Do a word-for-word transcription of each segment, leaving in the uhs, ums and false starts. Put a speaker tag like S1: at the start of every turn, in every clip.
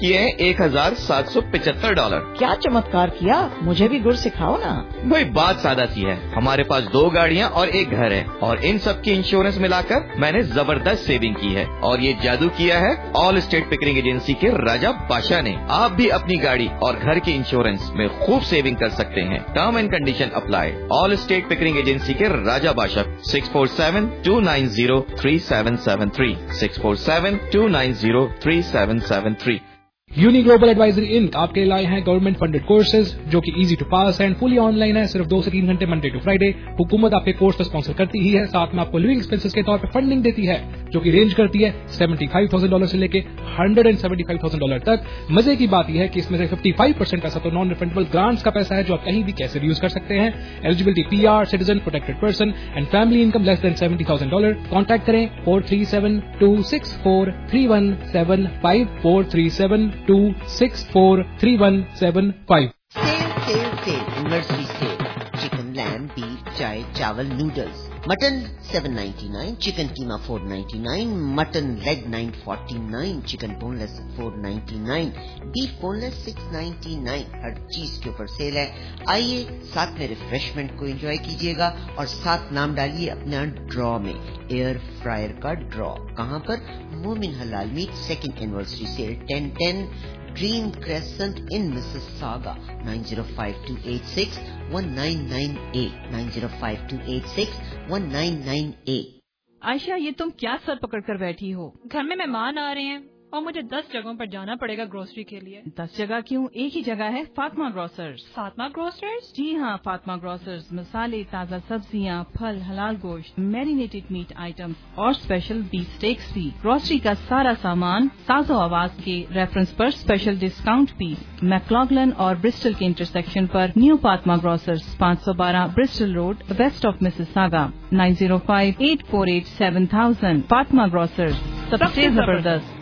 S1: किए हैं एक हजार सात सौ पिछहत्तर डॉलर।
S2: क्या चमत्कार किया, मुझे भी गुर सिखाओ ना।
S1: भाई बात सादा सी है, हमारे पास दो गाड़ियाँ और एक घर है और इन सब की इंश्योरेंस मिलाकर मैंने जबरदस्त सेविंग की है और ये जादू किया है ऑल स्टेट पिकरिंग एजेंसी के राजा बादशाह ने। आप भी अपनी गाड़ी और घर की इंश्योरेंस में खूब सेविंग कर सकते हैं। Term and condition apply. Allstate Pickering agency के Raja Badshah six four seven two nine zero three seven seven three six four seven two nine zero three seven seven three.
S3: Uni Global Advisory Inc आपके लाए हैं government funded courses जो कि easy to pass and fully online है। सिर्फ दो से तीन घंटे मंडे टू फ्राइडे। हुकूमत आपके कोर्स को स्पॉन्सर करती ही है, साथ में आपको लिविंग एक्सपेंसेस के तौर पर फंडिंग देती है जो कि रेंज करती है सेवेंटी फाइव थाउजेंड डॉलर से लेके hundred and seventy five thousand dollar तक। मजे की बात यह है कि इसमें से फिफ्टी फाइव परसेंट पैसा तो नॉन रिफंडेबल ग्रांट्स का पैसा है जो आप कहीं भी कैसे भी यूज कर सकते हैं। Eligibility P R, citizen, protected person and family income less than seventy thousand dollar. Contact करें four three seven two six four three one seven five four three seven two six four three one seven five.
S4: Sale sale sale anniversary sale. Chicken, lamb, beef, चाय, चावल, noodles. Mutton seven ninety nine, chicken keema four ninety nine, mutton leg nine forty nine, chicken boneless four ninety nine, beef boneless six ninety nine. हर चीज के ऊपर cell है। आइए साथ में रिफ्रेशमेंट को एंजॉय कीजिएगा और साथ नाम डालिए अपना ड्रॉ में। एयर फ्रायर का ड्रॉ कहाँ पर? मोमिन हलाल meat second anniversary sale ten ten Dream Crescent in Mississauga nine zero five two eight six one nine nine eight nine zero five two eight six one nine nine eight।
S5: Ayesha, ये तुम क्या sir पकड़ कर बैठी हो? घर में मेहमान आ रहे हैं और मुझे दस जगहों पर जाना पड़ेगा ग्रोसरी के लिए।
S6: दस जगह क्यों, एक ही जगह है, फातिमा ग्रोसर्स।
S5: फातिमा ग्रोसर्स?
S6: जी हाँ, फातिमा ग्रोसर्स मसाले, ताज़ा सब्जियाँ, फल, हलाल गोश्त, मैरिनेटेड मीट आइटम्स और स्पेशल बीफ स्टेक्स भी। ग्रोसरी का सारा सामान साजो आवाज के रेफरेंस पर स्पेशल डिस्काउंट भी। मैक्लॉगलन और ब्रिस्टल के इंटरसेक्शन पर न्यू फातिमा ग्रोसर्स, पाँच सौ बारह Bristol Road, west of Mississauga, nine zero five eight four eight seven thousand. Fatima Grocers, सबसे जबरदस्त।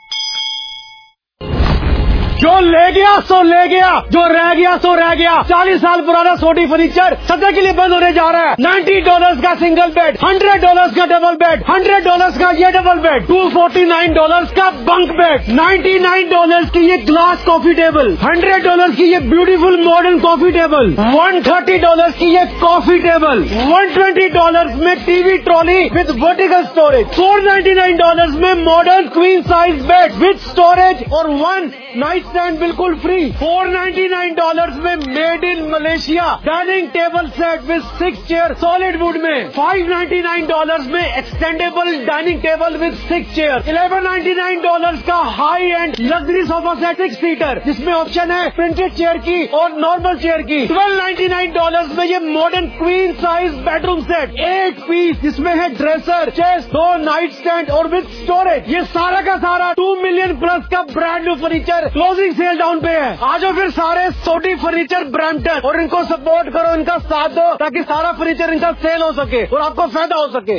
S7: जो ले गया सो ले गया, जो रह गया सो रह गया। चालीस साल पुराना सोडी फर्नीचर सदा के लिए बंद होने जा रहा है। नाइन्टी डॉलर्स का सिंगल बेड, हंड्रेड डॉलर्स का डबल बेड, हंड्रेड डॉलर्स का ये double bed, two forty nine dollars का bunk bed, ninety nine dollars की ये glass coffee table, hundred dollars की ये beautiful modern coffee table, one thirty dollars की ये coffee table, one twenty dollars में TV trolley with vertical storage, four ninety nine dollars में modern queen size bed with storage और one night stand बिल्कुल free. Four ninety nine dollars में made in Malaysia dining table set with six chair solid wood में। Five ninety nine dollars में extendable dining table with six chair. Eleven ninety nine dollars का high end luxury sofa set six seater जिसमें option है printed chair की और normal chair की। Twelve ninety nine dollars में ये modern queen size bedroom set eight piece जिसमें है ड्रेसर, चेस्ट, दो नाइट स्टैंड और विद स्टोरेज। ये सारा का सारा टू मिलियन प्लस का brand new furniture closing sale down पे है। आ जाओ फिर सारे सोडी फर्नीचर ब्रैम्पटन और इनको सपोर्ट करो, इनका साथ दो ताकि सारा फर्नीचर इनका सेल हो सके और आपको फायदा हो सके।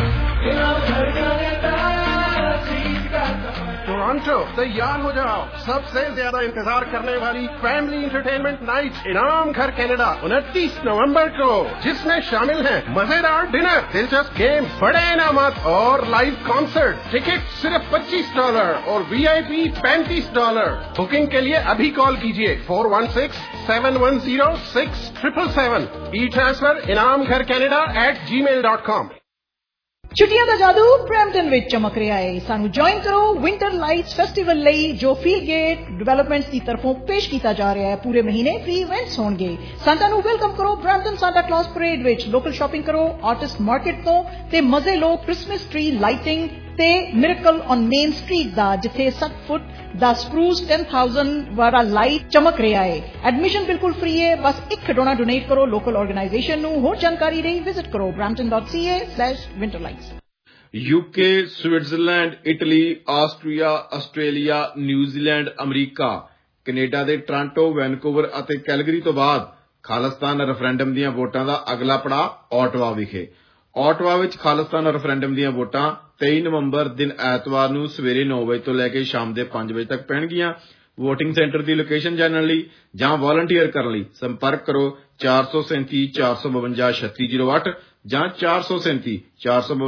S8: टोरंटो तैयार हो जाओ, सबसे ज्यादा इंतजार करने वाली फैमिली एंटरटेनमेंट नाइट इनाम घर कनाडा उनतीस नवंबर को, जिसमें शामिल है मजेदार डिनर, दिलचस्प गेम, बड़े इनामात और लाइव कॉन्सर्ट। टिकट सिर्फ पच्चीस डॉलर और वीआईपी पैंतीस डॉलर। बुकिंग के लिए अभी कॉल कीजिए four one six seven one zero six triple seven. E transfer इनाम घर Canada at Gmail dot com.
S2: ਛੁੱਟੀਆਂ ਦਾ ਜਾਦੂ ਬਰੈਂਪਟਨ ਵਿੱਚ ਚਮਕ ਰਿਹਾ ਹੈ। ਸਾਨੂੰ ਜੁਆਇਨ ਕਰੋ ਵਿੰਟਰ ਲਾਈਟਸ ਫੈਸਟੀਵਲ ਲਈ ਜੋ ਫੀਲ ਗੇਟ ਡਿਵੈਲਪਮੈਂਟਸ ਦੀ ਤਰਫੋਂ ਪੇਸ਼ ਕੀਤਾ ਜਾ ਰਿਹਾ ਹੈ। ਪੂਰੇ ਮਹੀਨੇ ਫ੍ਰੀ ਇਵੈਂਟਸ ਹੋਣਗੇ। ਸਾਂਤਾ ਨੂੰ ਵੈਲਕਮ ਕਰੋ ਬਰੈਂਪਟਨ ਸਾਂਤਾ ਕਲੌਸ ਪਰੇਡ ਵਿੱਚ। ਲੋਕਲ ਸ਼ਾਪਿੰਗ ਕਰੋ ਆਰਟਿਸਟ ਮਾਰਕੀਟ ਤੋਂ ਤੇ ਮਜ਼ੇ ਲਓ ਕ੍ਰਿਸਮਸ ਟਰੀ ਲਾਈਟਿੰਗ ਤੇ ਮਿਰਕਲ ਔਨ ਮੇਨ ਸਟਰੀਟ ਦਾ, ਜਿੱਥੇ ਸੱਤ ਫੁੱਟ ਦਾ ਸਪਰੂਸ टेन थाउजेंड ਵਾਲਾ ਲਾਈਟ ਚਮਕ ਰਿਹਾ ਹੈ। ਐਡਮਿਸ਼ਨ ਬਿਲਕੁਲ ਫ੍ਰੀ ਹੈ। ਬਸ ਇੱਕ ਖਿਡੌਣਾ ਡੋਨੇਟ ਕਰੋ ਲੋਕਲ ਆਰਗੇਨਾਈਜੇਸ਼ਨ ਨੂੰ। ਹੋਰ ਜਾਣਕਾਰੀ ਲਈ ਵਿਜ਼ਿਟ ਕਰੋ brampton dot c a slash winterlights।
S9: UK, Switzerland, Italy, Austria, Australia, New Zealand, America, Canada ਦੇ ਟੋਰਾਂਟੋ, ਵੈਨਕੂਵਰ ਅਤੇ ਕੈਲਗਰੀ ਤੋਂ ਬਾਅਦ ਖਾਲਿਸਤਾਨ ਰੈਫਰੈਂਡਮ ਦੀਆਂ ਵੋਟਾਂ ਦਾ ਅਗਲਾ ਪੜਾਅ ਓਟਵਾ ਵਿਖੇ। ਓਟਵਾ ਵਿੱਚ ਖਾਲਿਸਤਾਨ ਰੈਫਰੈਂਡਮ ਦੀਆਂ ਵੋਟਾਂ ਤੇਈ ਨਵੰਬਰ ਦਿਨ ਐਤਵਾਰ ਨੂੰ ਸਵੇਰੇ ਨੌ ਵਜੇ ਤੋਂ ਲੈ ਕੇ ਸ਼ਾਮ ਦੇ ਪੰਜ ਵਜੇ ਤੱਕ ਪੈਣਗੀਆਂ। ਵੋਟਿੰਗ ਸੈਂਟਰ ਦੀ ਲੋਕੇਸ਼ਨ ਜਾਣਨ ਲਈ ਜਾਂ ਵਾਲੰਟੀਅਰ ਕਰਨ ਲਈ ਸੰਪਰਕ ਕਰੋ ਚਾਰ ਸੌ ਸੈਂਤੀ ਚਾਰ ਸੌ ਬਵੰਜਾ ਛੱਤੀ ਜ਼ੀਰੋ ਅੱਠ ਜਾਂ ਚਾਰ ਸੌ ਸੈਂਤੀ ਚਾਰ ਸੌ ਬਵੰਜਾ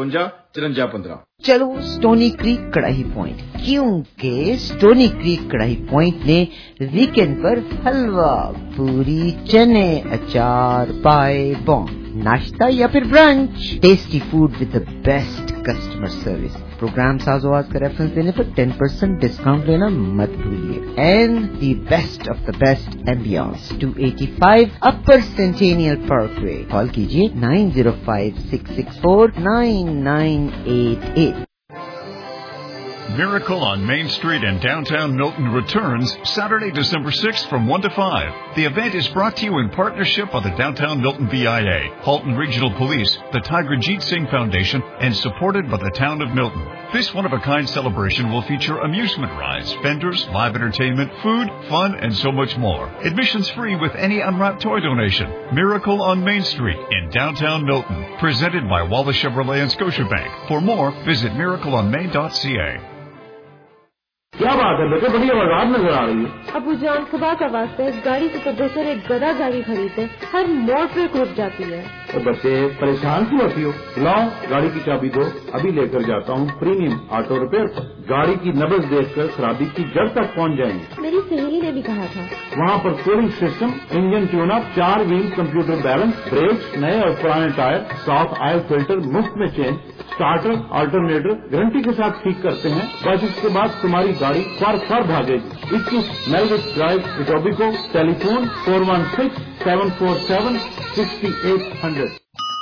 S9: चरंजा पंद्रह।
S4: चलो स्टोनी क्रीक कड़ाही पॉइंट, क्योंकि स्टोनी क्रीक कड़ाही पॉइंट ने वीकेंड पर हलवा, पूरी, चने, अचार, पाए, बॉम्ब, नाश्ता या फिर brunch, tasty food with the best customer service. Program साज़ोआज़ का रेफरेंस देने पर टेन परसेंट डिस्काउंट लेना मत भूलिए। And the best of the best ambience, two eighty five Upper Centennial Parkway. Call कीजिए nine zero five six six four nine nine eight eight.
S10: Miracle on Main Street in downtown Milton returns Saturday, December sixth from one to five. The event is brought to you in partnership by the Downtown Milton V I A, Halton Regional Police, the Tiger Jeet Singh Foundation, and supported by the town of Milton. This one-of-a-kind celebration will feature amusement rides, vendors, live entertainment, food, fun, and so much more. Admission's free with any unwrapped toy donation. Miracle on Main Street in downtown Milton. Presented by Wallace Chevrolet and Scotiabank. For more, visit miracle on main dot c a.
S7: क्या बात है बेटे, बड़ी आवाज नजर आ रही है।
S11: अबू जान खुदा का वास्ता इस गाड़ी से तो बेहतर एक गधा गाड़ी खरीदे, हर मोड़ पे रुक जाती है।
S7: तो बच्चे परेशान क्यों होती हो? लाओ गाड़ी की चाबी दो, अभी लेकर जाता हूँ प्रीमियम ऑटो रिपेयर पर। गाड़ी की नब्ज देखकर खराबी की जड़ तक पहुँच जाएंगे।
S11: मेरी सहेली ने भी कहा था।
S7: वहाँ पर cooling system, engine tune up, चार व्हील कंप्यूटर बैलेंस, ब्रेक, नए और पुराने टायर, साफ ऑयल फिल्टर मुफ्त में चेंज, स्टार्टर अल्टरनेटर गारंटी के साथ ठीक करते हैं। बस इसके बाद तुम्हारी गाड़ी फर फर भागेगी। इक्कीस Melwich Drive, Etobicoke. Telephone four one six seven four seven sixty eight hundred.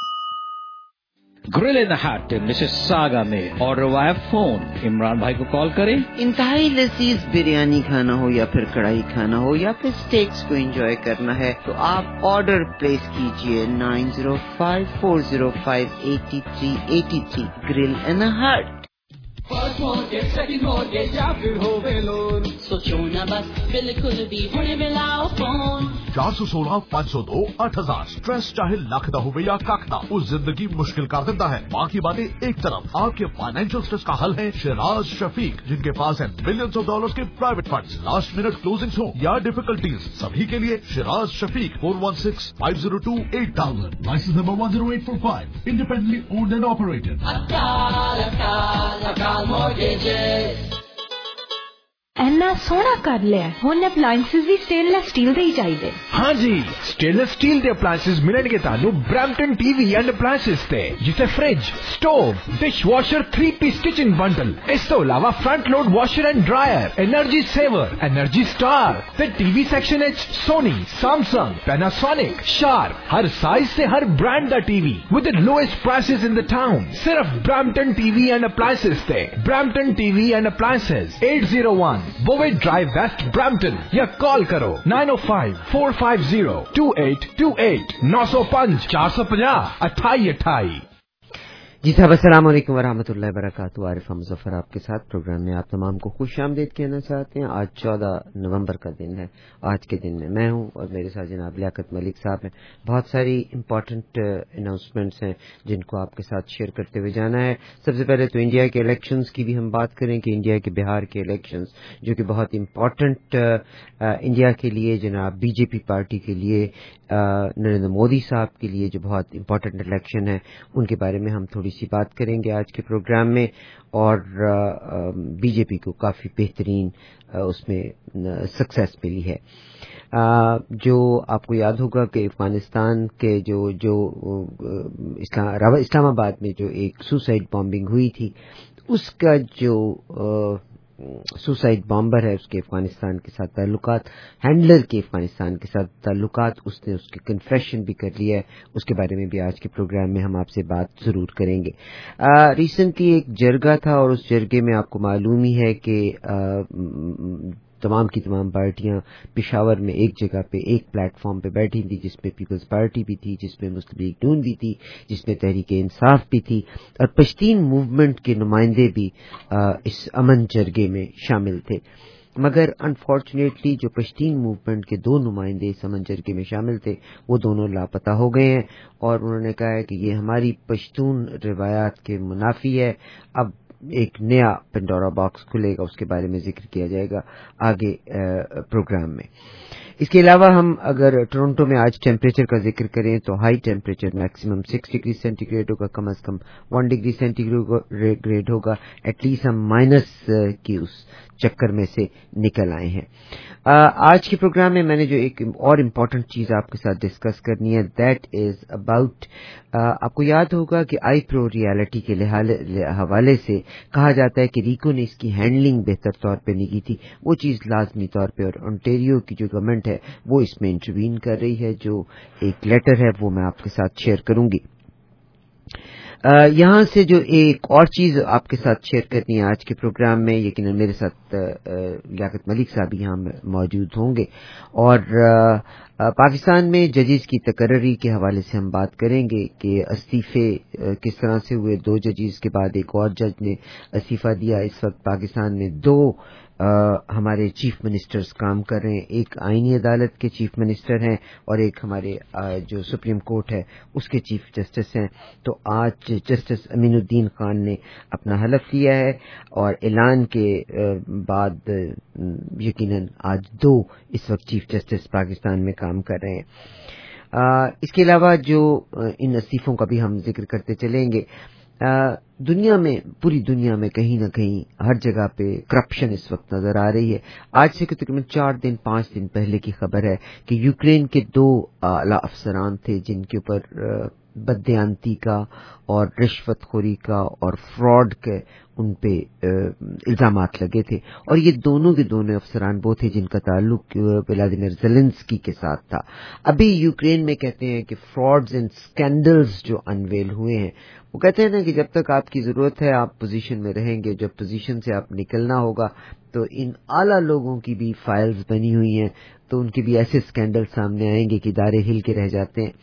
S12: Grill in the Hut Mississauga में ऑर्डर वाया फोन। इमरान भाई को कॉल करें।
S4: इंतहाई लजीज बिरयानी खाना हो या फिर कढ़ाई खाना हो या फिर स्टेक्स को एंजॉय करना है तो आप ऑर्डर प्लेस कीजिए nine zero five four zero five eighty three eighty three. Grill in the Hut.
S13: First mortgage, second mortgage या फिर होवे लोन, सोचो ना बस बिल्कुल भी हुणे मिलाओ फोन।
S14: चार सौ सोलह पाँच सौ दो आठ हजार। स्ट्रेस चाहे लख दा होवे या कख दा, उस जिंदगी मुश्किल कर देता है। बाकी बातें एक तरफ, आपके फाइनेंशियल स्ट्रेस का हल है शिराज शफीक, जिनके पास है मिलियंस ऑफ डॉलर्स के private funds. Last minute closings हो या डिफिकल्टीज, सभी के लिए Shiraz Shafiq. Four one six five zero two eight thousand. Licence number one zero eight four five. Independently owned and operated.
S13: अकाल अकाल अकाल mortgages।
S11: इन्ना सोहना कर लिया हुण अप्लायंसेस भी स्टेनलेस स्टील दे ही चाहिए।
S15: हाँ जी, स्टेनलेस स्टील के अप्लायंसेस मिलेंगे तानू ब्रैम्पटन टीवी एंड अप्लायंसेस ते, जिसे fridge, stove, dish washer, three piece stitching bundle, इस तो अलावा front load washer and dryer, energy saver, energy star ते टीवी सेक्शन एच सोनी, सैमसंग, पैनासोनिक, शार्प, हर साइज से हर ब्रांड दा TV with the lowest prices in the town. सिर्फ ब्रैम्पटन टीवी एंड अप्लायंसेस ते। Brampton TV and appliances eight zero one बोवे Drive West Brampton, या कॉल करो nine O five four five zero two eight two eight. नौ सौ पाँच चार सौ पचास अट्ठाई अट्ठाई।
S4: जी साहब, अस्सलाम वालेकुम वरहमतुल्लाहि वबरकातुहू। आरिफ मुजफ्फर आपके साथ प्रोग्राम में आप तमाम को खुश आमदीद कहना चाहते हैं। आज चौदह नवंबर का दिन है। आज के दिन में मैं हूं और मेरे साथ जनाब लियाकत मलिक साहब हैं। बहुत सारी इम्पोर्टेंट अनाउंसमेंट्स हैं जिनको आपके साथ शेयर करते हुए जाना है। सबसे पहले तो इंडिया के इलेक्शंस की भी हम बात करें कि इंडिया के बिहार के इलेक्शंस जो कि बहुत इम्पोर्टेंट इंडिया के लिए, जनाब बीजेपी पार्टी के लिए, नरेंद्र मोदी साहब के लिए जो बहुत इम्पोर्टेंट इलेक्शन है, उनके बारे में हम थोड़ी सी बात करेंगे आज के प्रोग्राम में। और बीजेपी को काफ़ी बेहतरीन उसमें सक्सेस मिली है। जो आपको याद होगा कि अफगानिस्तान के जो जो इस्लाम, इस्लामाबाद में जो एक सुसाइड बॉम्बिंग हुई थी, उसका जो सुसाइड बॉम्बर है उसके अफगानिस्तान के साथ ताल्लुकात, हैंडलर के अफगानिस्तान के साथ ताल्लुकात, उसने उसके कन्फेशन भी कर लिया है। उसके बारे में भी आज के प्रोग्राम में हम आपसे बात जरूर करेंगे। रिसेंटली एक जरगा था और उस जरगे में आपको मालूम ही है कि तमाम की तमाम पार्टियां पिशावर में एक जगह पे एक प्लेटफॉर्म पे बैठी थी, जिसमें पीपल्स पार्टी भी थी, जिसमें मुस्लिम लीग नून भी थी, जिसमें तहरीक इंसाफ भी थी, और पश्तीन मूवमेंट के नुमाइंदे भी आ, इस अमन जरगे में शामिल थे। मगर अनफॉर्चुनेटली जो पश्तीन मूवमेंट के दो नुमाइंदे इस अमन जरगे में शामिल थे, वो दोनों लापता हो गए हैं और उन्होंने कहा है कि ये हमारी पश्तून रिवायात के मुनाफी है। अब एक नया पेंडोरा बॉक्स खुलेगा, उसके बारे में जिक्र किया जाएगा आगे प्रोग्राम में।
S16: اس کے علاوہ ہم اگر ٹورنٹو میں آج ٹیمپریچر کا ذکر کریں تو high temperature maximum six degree centigrade ہوگا, کم از کم ون ڈگری سینٹی گریڈ ہوگا. ایٹ لیسٹ ہم مائنس کی اس چکر میں سے نکل آئے ہیں. آج کے پروگرام میں میں نے جو ایک اور امپورٹنٹ چیز آپ کے ساتھ ڈسکس کرنی ہے, دیٹ از اباؤٹ, آپ کو یاد ہوگا کہ آئی پرو ریالٹی کے حوالے سے کہا جاتا ہے کہ ریکو نے اس کی ہینڈلنگ بہتر طور پہ نہیں کی تھی. وہ چیز لازمی طور پہ, اور انٹیریو کی جو گورنمنٹ ہے وہ اس میں انٹروین کر رہی ہے. جو ایک لیٹر ہے وہ میں آپ کے ساتھ شیئر کروں گی. یہاں سے جو ایک اور چیز آپ کے ساتھ شیئر کرنی ہے آج کے پروگرام میں, یقیناً میرے ساتھ لیاقت ملک صاحب یہاں موجود ہوں گے, اور پاکستان میں ججز کی تقرری کے حوالے سے ہم بات کریں گے کہ استعفے کس طرح سے ہوئے. دو ججز کے بعد ایک اور جج نے استعفیٰ دیا. اس وقت پاکستان میں دو ہمارے چیف منسٹرز کام کر رہے ہیں. ایک آئینی عدالت کے چیف منسٹر ہیں اور ایک ہمارے جو سپریم کورٹ ہے اس کے چیف جسٹس ہیں. تو آج جسٹس امین الدین خان نے اپنا حلف لیا ہے, اور اعلان کے بعد یقیناً آج دو اس وقت چیف جسٹس پاکستان میں کام کر رہے ہیں. اس کے علاوہ جو ان استعفوں کا بھی ہم ذکر کرتے چلیں گے, دنیا میں, پوری دنیا میں کہیں نہ کہیں ہر جگہ پہ کرپشن اس وقت نظر آ رہی ہے. آج سے تقریباً چار دن پانچ دن پہلے کی خبر ہے کہ یوکرین کے دو اعلیٰ افسران تھے جن کے اوپر بددیانتی کا اور رشوت خوری کا اور فراڈ کے ان پہ الزامات لگے تھے, اور یہ دونوں کے دونوں افسران وہ تھے جن کا تعلق ولادیمیر زیلنسکی کے ساتھ تھا. ابھی یوکرین میں کہتے ہیں کہ فراڈز اینڈ سکینڈلز جو انویل ہوئے ہیں, وہ کہتے ہیں نا کہ جب تک آپ کی ضرورت ہے آپ پوزیشن میں رہیں گے, جب پوزیشن سے آپ نکلنا ہوگا تو ان اعلیٰ لوگوں کی بھی فائلز بنی ہوئی ہیں, تو ان کے بھی ایسے سکینڈل سامنے آئیں گے کہ ادارے ہل کے رہ جاتے ہیں.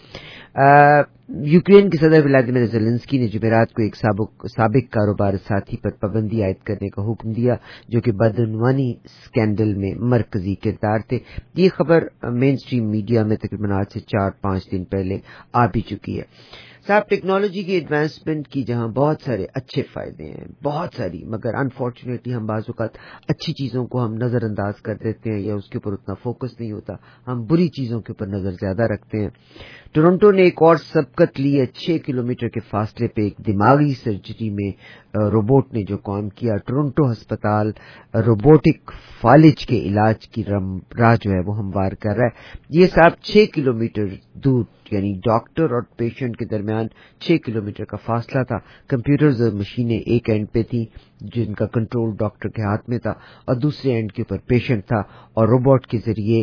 S16: یوکرین کے صدر ولادیمیر زیلنسکی نے جمعرات کو ایک سابق سابق کاروبار ساتھی پر پابندی عائد کرنے کا حکم دیا جو کہ بدعنوانی سکینڈل میں مرکزی کردار تھے. یہ خبر مین اسٹریم میڈیا میں تقریباً آج سے چار پانچ دن پہلے آ بھی چکی ہے. صاحب, ٹیکنالوجی کی ایڈوانسمنٹ کی جہاں بہت سارے اچھے فائدے ہیں, بہت ساری, مگر انفارچونیٹلی ہم بعض اوقات اچھی چیزوں کو ہم نظر انداز کر دیتے ہیں یا اس کے اوپر اتنا فوکس نہیں ہوتا, ہم بری چیزوں کے اوپر نظر زیادہ رکھتے ہیں. ٹورنٹو نے ایک اور سبقت لی ہے. چھ کلومیٹر کے فاصلے پہ ایک دماغی سرجری میں روبوٹ نے جو کام کیا. ٹورنٹو ہسپتال روبوٹک فالج کے علاج کی راہ جو ہے وہ ہموار کر رہا ہے. یہ صاحب چھ کلومیٹر دور, یعنی ڈاکٹر اور پیشنٹ کے درمیان چھ کلومیٹر کا فاصلہ تھا. کمپیوٹرز اور مشینیں ایک اینڈ پہ تھیں جن کا کنٹرول ڈاکٹر کے ہاتھ میں تھا, اور دوسرے اینڈ کے اوپر پیشنٹ تھا, اور روبوٹ کے ذریعے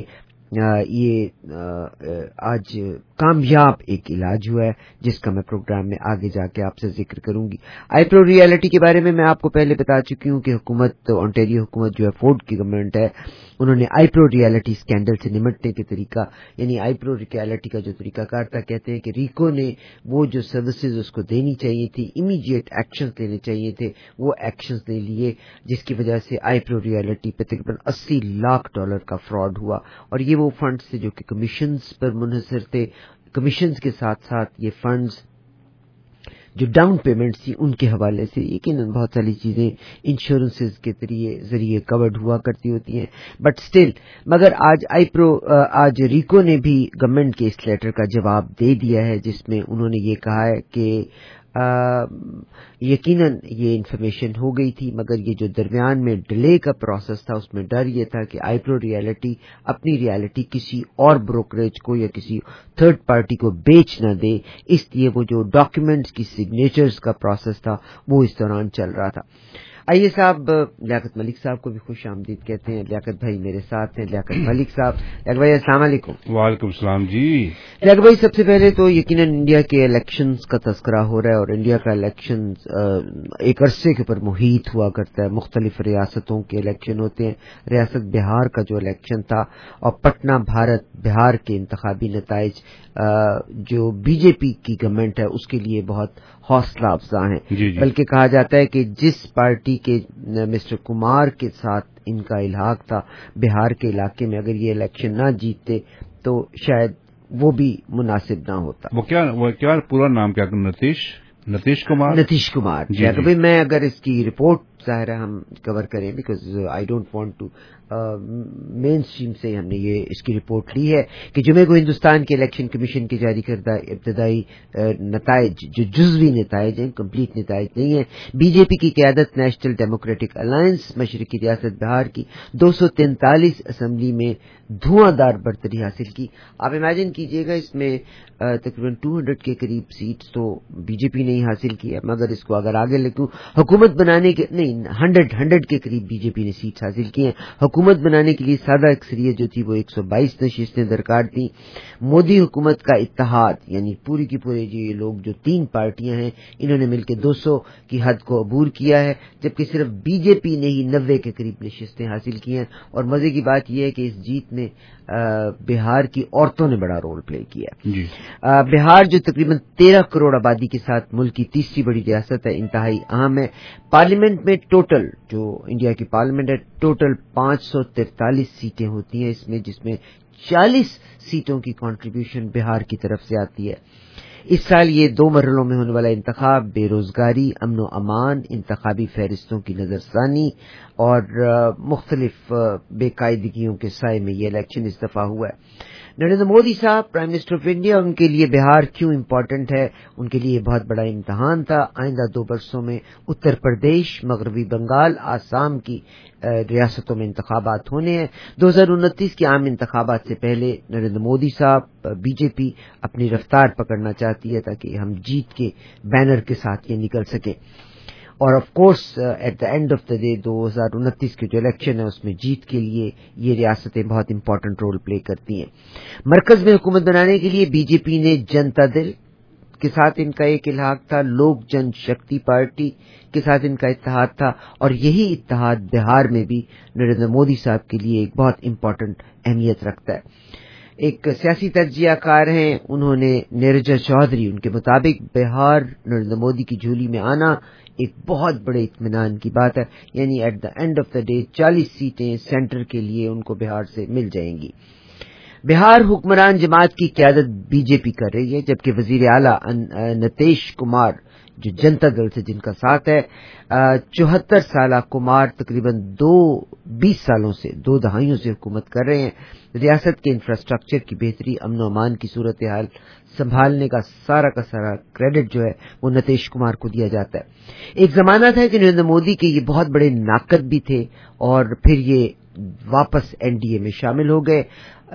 S16: یہ آج کامیاب ایک علاج ہوا ہے جس کا میں پروگرام میں آگے جا کے آپ سے ذکر کروں گی. آئی پرو ریالٹی کے بارے میں میں آپ کو پہلے بتا چکی ہوں کہ حکومت آنٹیریو حکومت جو ہے فورڈ کی گورنمنٹ ہے, انہوں نے آئی پرو ریالٹی سکینڈل سے نمٹنے کے طریقہ, یعنی آئی پرو ریالٹی کا جو طریقہ کار تھا, کہتے ہیں کہ ریکو نے وہ جو سروسز اس کو دینی چاہیے تھی, امیڈیٹ ایکشنز لینے چاہیے تھے, وہ ایکشنز نہیں لیے, جس کی وجہ سے آئی پرو ریالٹی پہ تقریباً اسی لاکھ ڈالر کا فراڈ ہوا. اور یہ وہ فنڈز تھے جو کہ کمیشنز پر منحصر تھے. کمیشنز کے ساتھ ساتھ یہ فنڈز جو ڈاؤن پیمنٹس تھی ان کے حوالے سے یقیناً بہت ساری چیزیں انشورنسز کے ذریعے ذریعے کورڈ ہوا کرتی ہوتی ہیں, بٹ اسٹل مگر آج آئی پرو آج ریکو نے بھی گورنمنٹ کے اس لیٹر کا جواب دے دیا ہے جس میں انہوں نے یہ کہا ہے کہ یقیناً یہ انفارمیشن ہو گئی تھی, مگر یہ جو درمیان میں ڈیلے کا پروسیس تھا اس میں ڈر یہ تھا کہ آئی پرو ریالٹی اپنی ریالٹی کسی اور بروکریج کو یا کسی تھرڈ پارٹی کو بیچ نہ دے, اس لیے وہ جو ڈاکیومنٹس کی سگنیچرز کا پروسیس تھا وہ اس دوران چل رہا تھا. آئیے صاحب لیاقت ملک صاحب کو بھی خوش آمدید کہتے ہیں. لیاقت بھائی میرے ساتھ ہیں. لیاقت ملک صاحب, لیاقت بھائی السلام علیکم.
S17: وعلیکم السلام جی.
S16: لیاقت بھائی سب سے پہلے تو یقیناً انڈیا کے الیکشنز کا تذکرہ ہو رہا ہے, اور انڈیا کا الیکشن ایک عرصے کے اوپر محیط ہوا کرتا ہے, مختلف ریاستوں کے الیکشن ہوتے ہیں. ریاست بہار کا جو الیکشن تھا اور پٹنہ بھارت بہار کے انتخابی نتائج جو بی جے پی کی گورنمنٹ ہے اس کے لیے بہت حوصلہ افزا ہیں.
S17: جی جی.
S16: بلکہ کہا جاتا ہے کہ جس پارٹی کے مسٹر کمار کے ساتھ ان کا الحاق تھا بہار کے علاقے میں, اگر یہ الیکشن نہ جیتتے تو شاید وہ بھی مناسب نہ ہوتا.
S17: وہ کیا وہ کیا پورا نام کیا نتیش نتیش کمار
S16: نتیش کمار جی, جی. میں اگر اس کی رپورٹ ظاہر ہے ہم کور کریں because I don't want to mainstream سے ہم نے یہ اس کی رپورٹ لی ہے کہ جمعے کو ہندوستان کے الیکشن کمیشن کے جاری کردہ ابتدائی نتائج جو جزوی نتائج ہیں، کمپلیٹ نتائج نہیں ہیں، بی جے پی کی قیادت نیشنل ڈیموکریٹک الائنس مشرقی ریاست بہار کی دو سو تینتالیس اسمبلی میں دھواں دار برتری حاصل کی. آپ امیجن کیجئے گا اس میں تقریباً دو سو کے قریب سیٹس تو بی جے پی نے ہی حاصل کی ہے، مگر اس کو اگر آگے لکھوں حکومت بنانے کے نہیں ہنڈریڈ ہنڈریڈ کے قریب بی جے پی نے سیٹس حاصل کی ہیں. حکومت بنانے کے لیے سادہ اکثریت جو تھی وہ ایک سو بائیس نشستیں درکار تھیں. مودی حکومت کا اتحاد یعنی پوری کی پورے جو یہ لوگ جو تین پارٹیاں ہیں انہوں نے مل کے دو سو کی حد کو عبور کیا ہے، جبکہ صرف بی جے پی نے ہی نوے کے قریب نشستیں حاصل کی ہیں. اور مزے کی بات یہ ہے کہ اس جیت میں بہار کی عورتوں نے بڑا رول پلے کیا.
S17: جی.
S16: بہار جو تقریباً تیرہ کروڑ آبادی کے ساتھ ملک کی تیسری بڑی ریاست ہے، انتہائی اہم ہے. پارلیمنٹ میں ٹوٹل جو انڈیا کی پارلیمنٹ ہے ٹوٹل پانچ سو تینتالیس سیٹیں ہوتی ہیں اس میں، جس میں چالیس سیٹوں کی کنٹریبیوشن بہار کی طرف سے آتی ہے. اس سال یہ دو مرحلوں میں ہونے والا انتخاب بے روزگاری، امن و امان، انتخابی فہرستوں کی نظر ثانی اور مختلف بے قاعدگیوں کے سائے میں یہ الیکشن اس دفعہ ہوا ہے. نریندر مودی صاحب پرائم منسٹر آف انڈیا، ان کے لیے بہار کیوں امپورٹنٹ ہے؟ ان کے لیے بہت بڑا امتحان تھا. آئندہ دو برسوں میں اتر پردیش، مغربی بنگال، آسام کی ریاستوں میں انتخابات ہونے ہیں. دو ہزار انتیس کے عام انتخابات سے پہلے نریندر مودی صاحب بی جے پی اپنی رفتار پکڑنا چاہتی ہے تاکہ ہم جیت کے بینر کے ساتھ یہ نکل سکیں. اور of course at the end of the day دو ہزار انتیس کے جو الیکشن ہے اس میں جیت کے لیے یہ ریاستیں بہت امپورٹنٹ رول پلے کرتی ہیں. مرکز میں حکومت بنانے کے لیے بی جے پی نے جنتا دل کے ساتھ ان کا ایک الحاق تھا، لوک جن شکتی پارٹی کے ساتھ ان کا اتحاد تھا، اور یہی اتحاد بہار میں بھی نریندر مودی صاحب کے لیے ایک بہت امپورٹنٹ اہمیت رکھتا ہے. ایک سیاسی تجزیہ کار ہیں، انہوں نے نیرجا چودھری، ان کے مطابق بہار نریندر مودی کی جھولی میں آنا ایک بہت بڑے اطمینان کی بات ہے. یعنی at the end of the day چالیس سیٹیں سینٹر کے لیے ان کو بہار سے مل جائیں گی. بہار حکمران جماعت کی قیادت بی جے پی کر رہی ہے، جبکہ وزیر اعلیٰ نتیش کمار جو جنتا دل سے جن کا ساتھ ہے، چوہتر سالہ کمار تقریباً دو بیس سالوں سے دو دہائیوں سے حکومت کر رہے ہیں. ریاست کے انفراسٹرکچر کی بہتری، امن و امان کی صورتحال سنبھالنے کا سارا کا سارا کریڈٹ جو ہے وہ نتیش کمار کو دیا جاتا ہے. ایک زمانہ تھا کہ نریندر مودی کے یہ بہت بڑے ناقد بھی تھے اور پھر یہ واپس این ڈی اے میں شامل ہو گئے.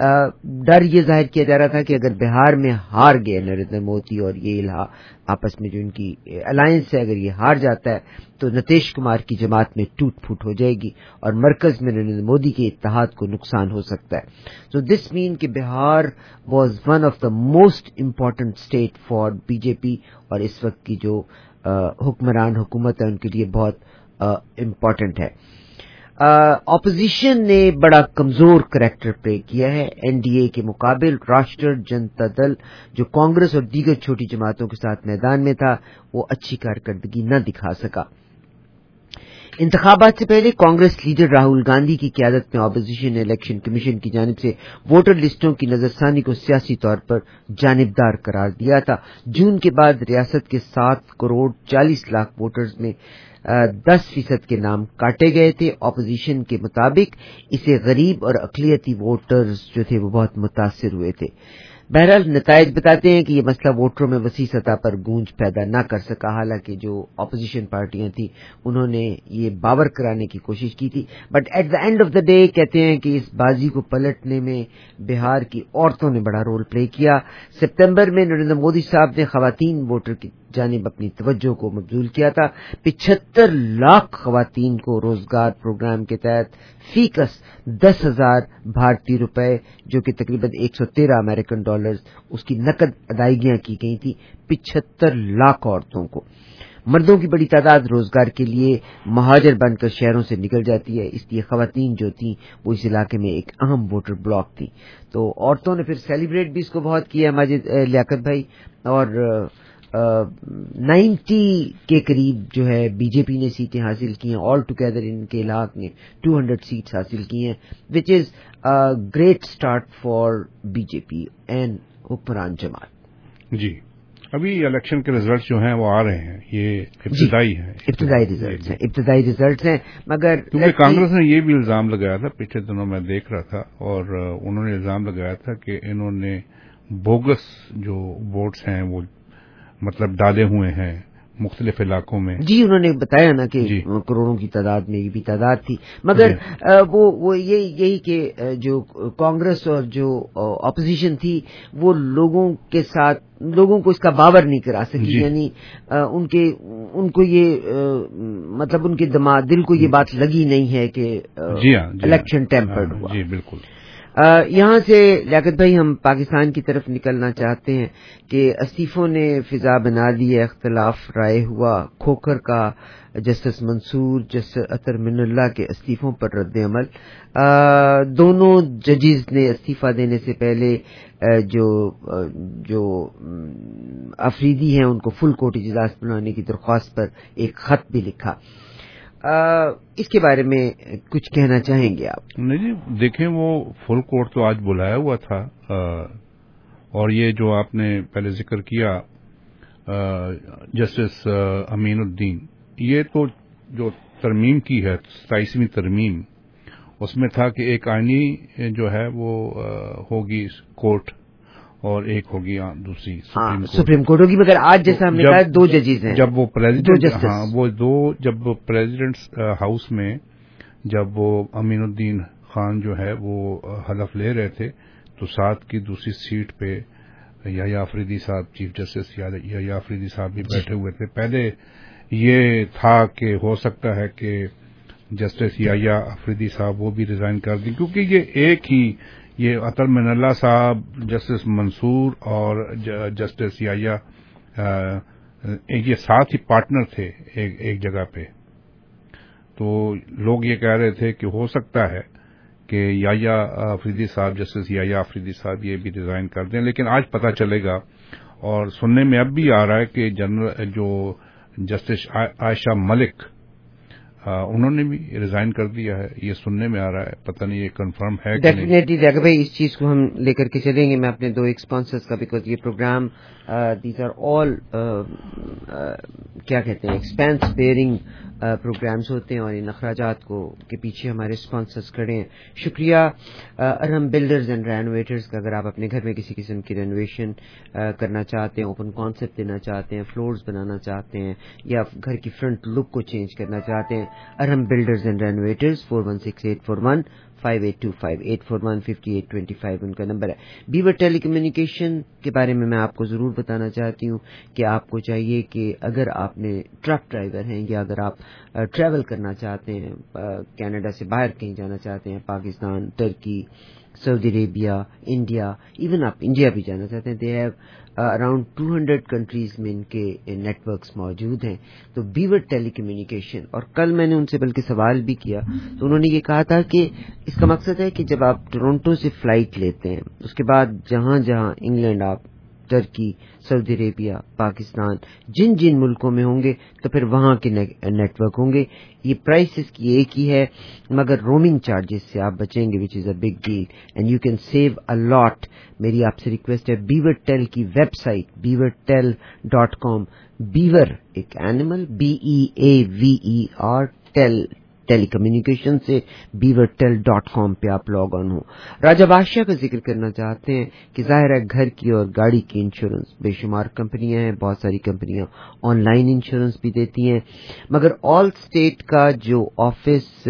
S16: ڈر یہ ظاہر کیا جا رہا تھا کہ اگر بہار میں ہار گئے نریندر مودی اور یہ الہا آپس میں جو ان کی الائنس ہے، اگر یہ ہار جاتا ہے تو نتیش کمار کی جماعت میں ٹوٹ پھوٹ ہو جائے گی اور مرکز میں نریندر مودی کے اتحاد کو نقصان ہو سکتا ہے. سو دس مین کہ Bihar was one of the most important state for B J P, اور اس وقت کی جو حکمران حکومت ہے ان کے لیے بہت امپورٹنٹ ہے. اپوزیشن نے بڑا کمزور کریکٹر پلے کیا ہے. این ڈی اے کے مقابل راشٹر جنتا دل جو کانگریس اور دیگر چھوٹی جماعتوں کے ساتھ میدان میں تھا وہ اچھی کارکردگی نہ دکھا سکا. انتخابات سے پہلے کانگریس لیڈر راہل گاندھی کی قیادت میں اپوزیشن نے الیکشن کمیشن کی جانب سے ووٹر لسٹوں کی نظر ثانی کو سیاسی طور پر جانبدار قرار دیا تھا. جون کے بعد ریاست کے سات کروڑ چالیس لاکھ ووٹرز میں دس فیصد کے نام کاٹے گئے تھے. اپوزیشن کے مطابق اسے غریب اور اقلیتی ووٹرز جو تھے وہ بہت متاثر ہوئے تھے. بہرحال نتائج بتاتے ہیں کہ یہ مسئلہ ووٹروں میں وسیع سطح پر گونج پیدا نہ کر سکا، حالانکہ جو اپوزیشن پارٹیاں تھیں انہوں نے یہ باور کرانے کی کوشش کی تھی. But at the end of the day کہتے ہیں کہ اس بازی کو پلٹنے میں بہار کی عورتوں نے بڑا رول پلے کیا. سپتمبر میں نریندر مودی صاحب نے خواتین ووٹر کی جانب اپنی توجہ کو مبذول کیا تھا. پچہتر لاکھ خواتین کو روزگار پروگرام کے تحت فی کس دس ہزار بھارتی روپے جو کہ تقریباً ایک سو تیرہ امریکن ڈالر اس کی نقد ادائیگیاں کی گئی تھی پچہتر لاکھ عورتوں کو. مردوں کی بڑی تعداد روزگار کے لیے مہاجر بن کر شہروں سے نکل جاتی ہے، اس لیے خواتین جو تھیں وہ اس علاقے میں ایک اہم ووٹر بلاک تھیں. تو عورتوں نے پھر سیلیبریٹ بھی اس کو بہت کیا ماجد لیاقت بھائی، اور نائنٹی کے قریب جو ہے بی جے پی نے سیٹیں حاصل کی ہیں. آل ٹوگیدر ان کے علاقے نے ٹو ہنڈریڈ سیٹس حاصل کی ہیں، which is great start for B J P and حکمران جماعت.
S17: جی ابھی الیکشن کے ریزلٹ جو ہیں وہ آ رہے ہیں, یہ ابتدائی ہیں,
S16: ابتدائی ریزلٹس ہیں ابتدائی ریزلٹس ہیں مگر
S17: کیونکہ کانگریس نے یہ بھی الزام لگایا تھا, پچھلے دنوں میں دیکھ رہا تھا, اور انہوں نے الزام لگایا تھا کہ انہوں نے بوگس جو ووٹس ہیں وہ مطلب ڈالے ہوئے ہیں مختلف علاقوں میں.
S16: جی انہوں نے بتایا نا کہ جی. کروڑوں کی تعداد میں یہ بھی تعداد تھی, مگر جی. وہ وہ یہی یہی کہ جو کانگریس اور جو اپوزیشن تھی وہ لوگوں کے ساتھ لوگوں کو اس کا باور نہیں کرا سکی, جی. یعنی ان کے ان کو یہ مطلب ان کے دماغ دل کو یہ بات لگی نہیں ہے کہ
S17: جی ہاں, جی
S16: الیکشن ٹیمپرڈ ہوا.
S17: جی بالکل.
S16: یہاں سے لیاقت بھائی ہم پاکستان کی طرف نکلنا چاہتے ہیں کہ استعفوں نے فضا بنا دی ہے, اختلاف رائے ہوا, کھوکھر کا جسٹس منصور جسٹس اطہر من اللہ کے استعفوں پر رد عمل. دونوں ججز نے استعفی دینے سے پہلے جو جو افریدی ہیں ان کو فل کورٹ اجلاس بنانے کی درخواست پر ایک خط بھی لکھا. آ, اس کے بارے میں کچھ کہنا چاہیں گے آپ؟
S17: نہیں جی دیکھیں, وہ فل کورٹ تو آج بلایا ہوا تھا, آ, اور یہ جو آپ نے پہلے ذکر کیا جسٹس امین الدین, یہ تو جو ترمیم کی ہے ستائیسویں ترمیم, اس میں تھا کہ ایک آئینی جو ہے وہ ہوگی کورٹ اور ایک ہوگی دوسری
S16: سپریم, سپریم کورٹ ہوگی, مگر آج جیسا ہم نے کہا دو ججز ہیں.
S17: جب وہ پریزیڈنٹ ہاں وہ دو جب پریزیڈنٹ ہاؤس میں جب وہ امین الدین خان جو ہے وہ حلف لے رہے تھے تو ساتھ کی دوسری سیٹ پہ یحییٰ آفریدی صاحب چیف جسٹس یحییٰ آفریدی صاحب بھی بیٹھے ہوئے تھے. پہلے یہ تھا کہ ہو سکتا ہے کہ جسٹس یحییٰ آفریدی صاحب وہ بھی ریزائن کر دیں, کیونکہ یہ ایک ہی یہ اطہر من اللہ صاحب, جسٹس منصور اور جسٹس یحییٰ یہ ساتھ ہی پارٹنر تھے ایک, ایک جگہ پہ. تو لوگ یہ کہہ رہے تھے کہ ہو سکتا ہے کہ یحییٰ آفریدی صاحب جسٹس یحییٰ آفریدی صاحب یہ بھی ریزائن کر دیں, لیکن آج پتہ چلے گا. اور سننے میں اب بھی آ رہا ہے کہ جنرل جو جسٹس عائشہ ملک انہوں نے بھی ریزائن کر دیا ہے, یہ سننے میں آ رہا ہے, پتہ نہیں یہ کنفرم ہے کہ نہیں.
S16: ڈیفینیٹلی جاگر بھائی اس چیز کو ہم لے کر کے چلیں گے. میں اپنے دو ایک اسپانسرز کا, بیکاز یہ پروگرام دیز آر آل کیا کہتے ہیں ایکسپینس بیئرنگ پروگرامز ہوتے ہیں, اور ان اخراجات کو کے پیچھے ہمارے اسپانسرز کھڑے ہیں. شکریہ ارحم بلڈرز اینڈ رینوویٹرز کا. اگر آپ اپنے گھر میں کسی قسم کی رینوویشن کرنا چاہتے ہیں, اوپن کانسیپٹ دینا چاہتے ہیں, فلورز بنانا چاہتے ہیں, یا گھر کی فرنٹ لک کو چینج کرنا چاہتے ہیں, Arham builders and renovators four one six eight four one five eight two five eight four one fifty eight twenty five ان کا نمبر ہے. بیور ٹیلی کمیونیکیشن کے بارے میں میں آپ کو ضرور بتانا چاہتی ہوں کہ آپ کو چاہیے کہ اگر آپ نے ٹرک ڈرائیور ہیں یا اگر آپ ٹریول کرنا چاہتے ہیں, کینیڈا سے باہر کہیں جانا چاہتے ہیں, Pakistan, Turkey, Saudi Arabia, India, even آپ انڈیا بھی جانا چاہتے ہیں, they have around two hundred countries میں ان کے نیٹ ورکس موجود ہیں. تو بیور ٹیلی کمیونیکیشن, اور کل میں نے ان سے بلکہ سوال بھی کیا تو انہوں نے یہ کہا تھا کہ اس کا مقصد ہے کہ جب آپ ٹورنٹو سے فلائٹ لیتے ہیں, اس کے بعد جہاں جہاں انگلینڈ, آپ ٹرکی, سعودی عربیہ, پاکستان, جن جن ملکوں میں ہوں گے تو پھر وہاں کے نیٹ ورک ہوں گے. یہ پرائس اس کی ایک ہی ہے, مگر رومنگ چارجز سے آپ بچیں گے, which is a big deal and you can save a lot. میری آپ سے ریکویسٹ ہے, بیور ٹیل کی website Beaver Tel dot com, Beaver ایک animal, B E A V E R, Tel telecommunication سے Beaver Tel dot کام پہ آپ log on ہوں. راجہ بادشاہ کا ذکر کرنا چاہتے ہیں کہ ظاہر ہے گھر کی اور گاڑی کی انشورنس بے شمار کمپنیاں ہیں, بہت ساری کمپنیاں آن لائن انشورنس بھی دیتی ہیں, مگر آل اسٹیٹ کا جو آفس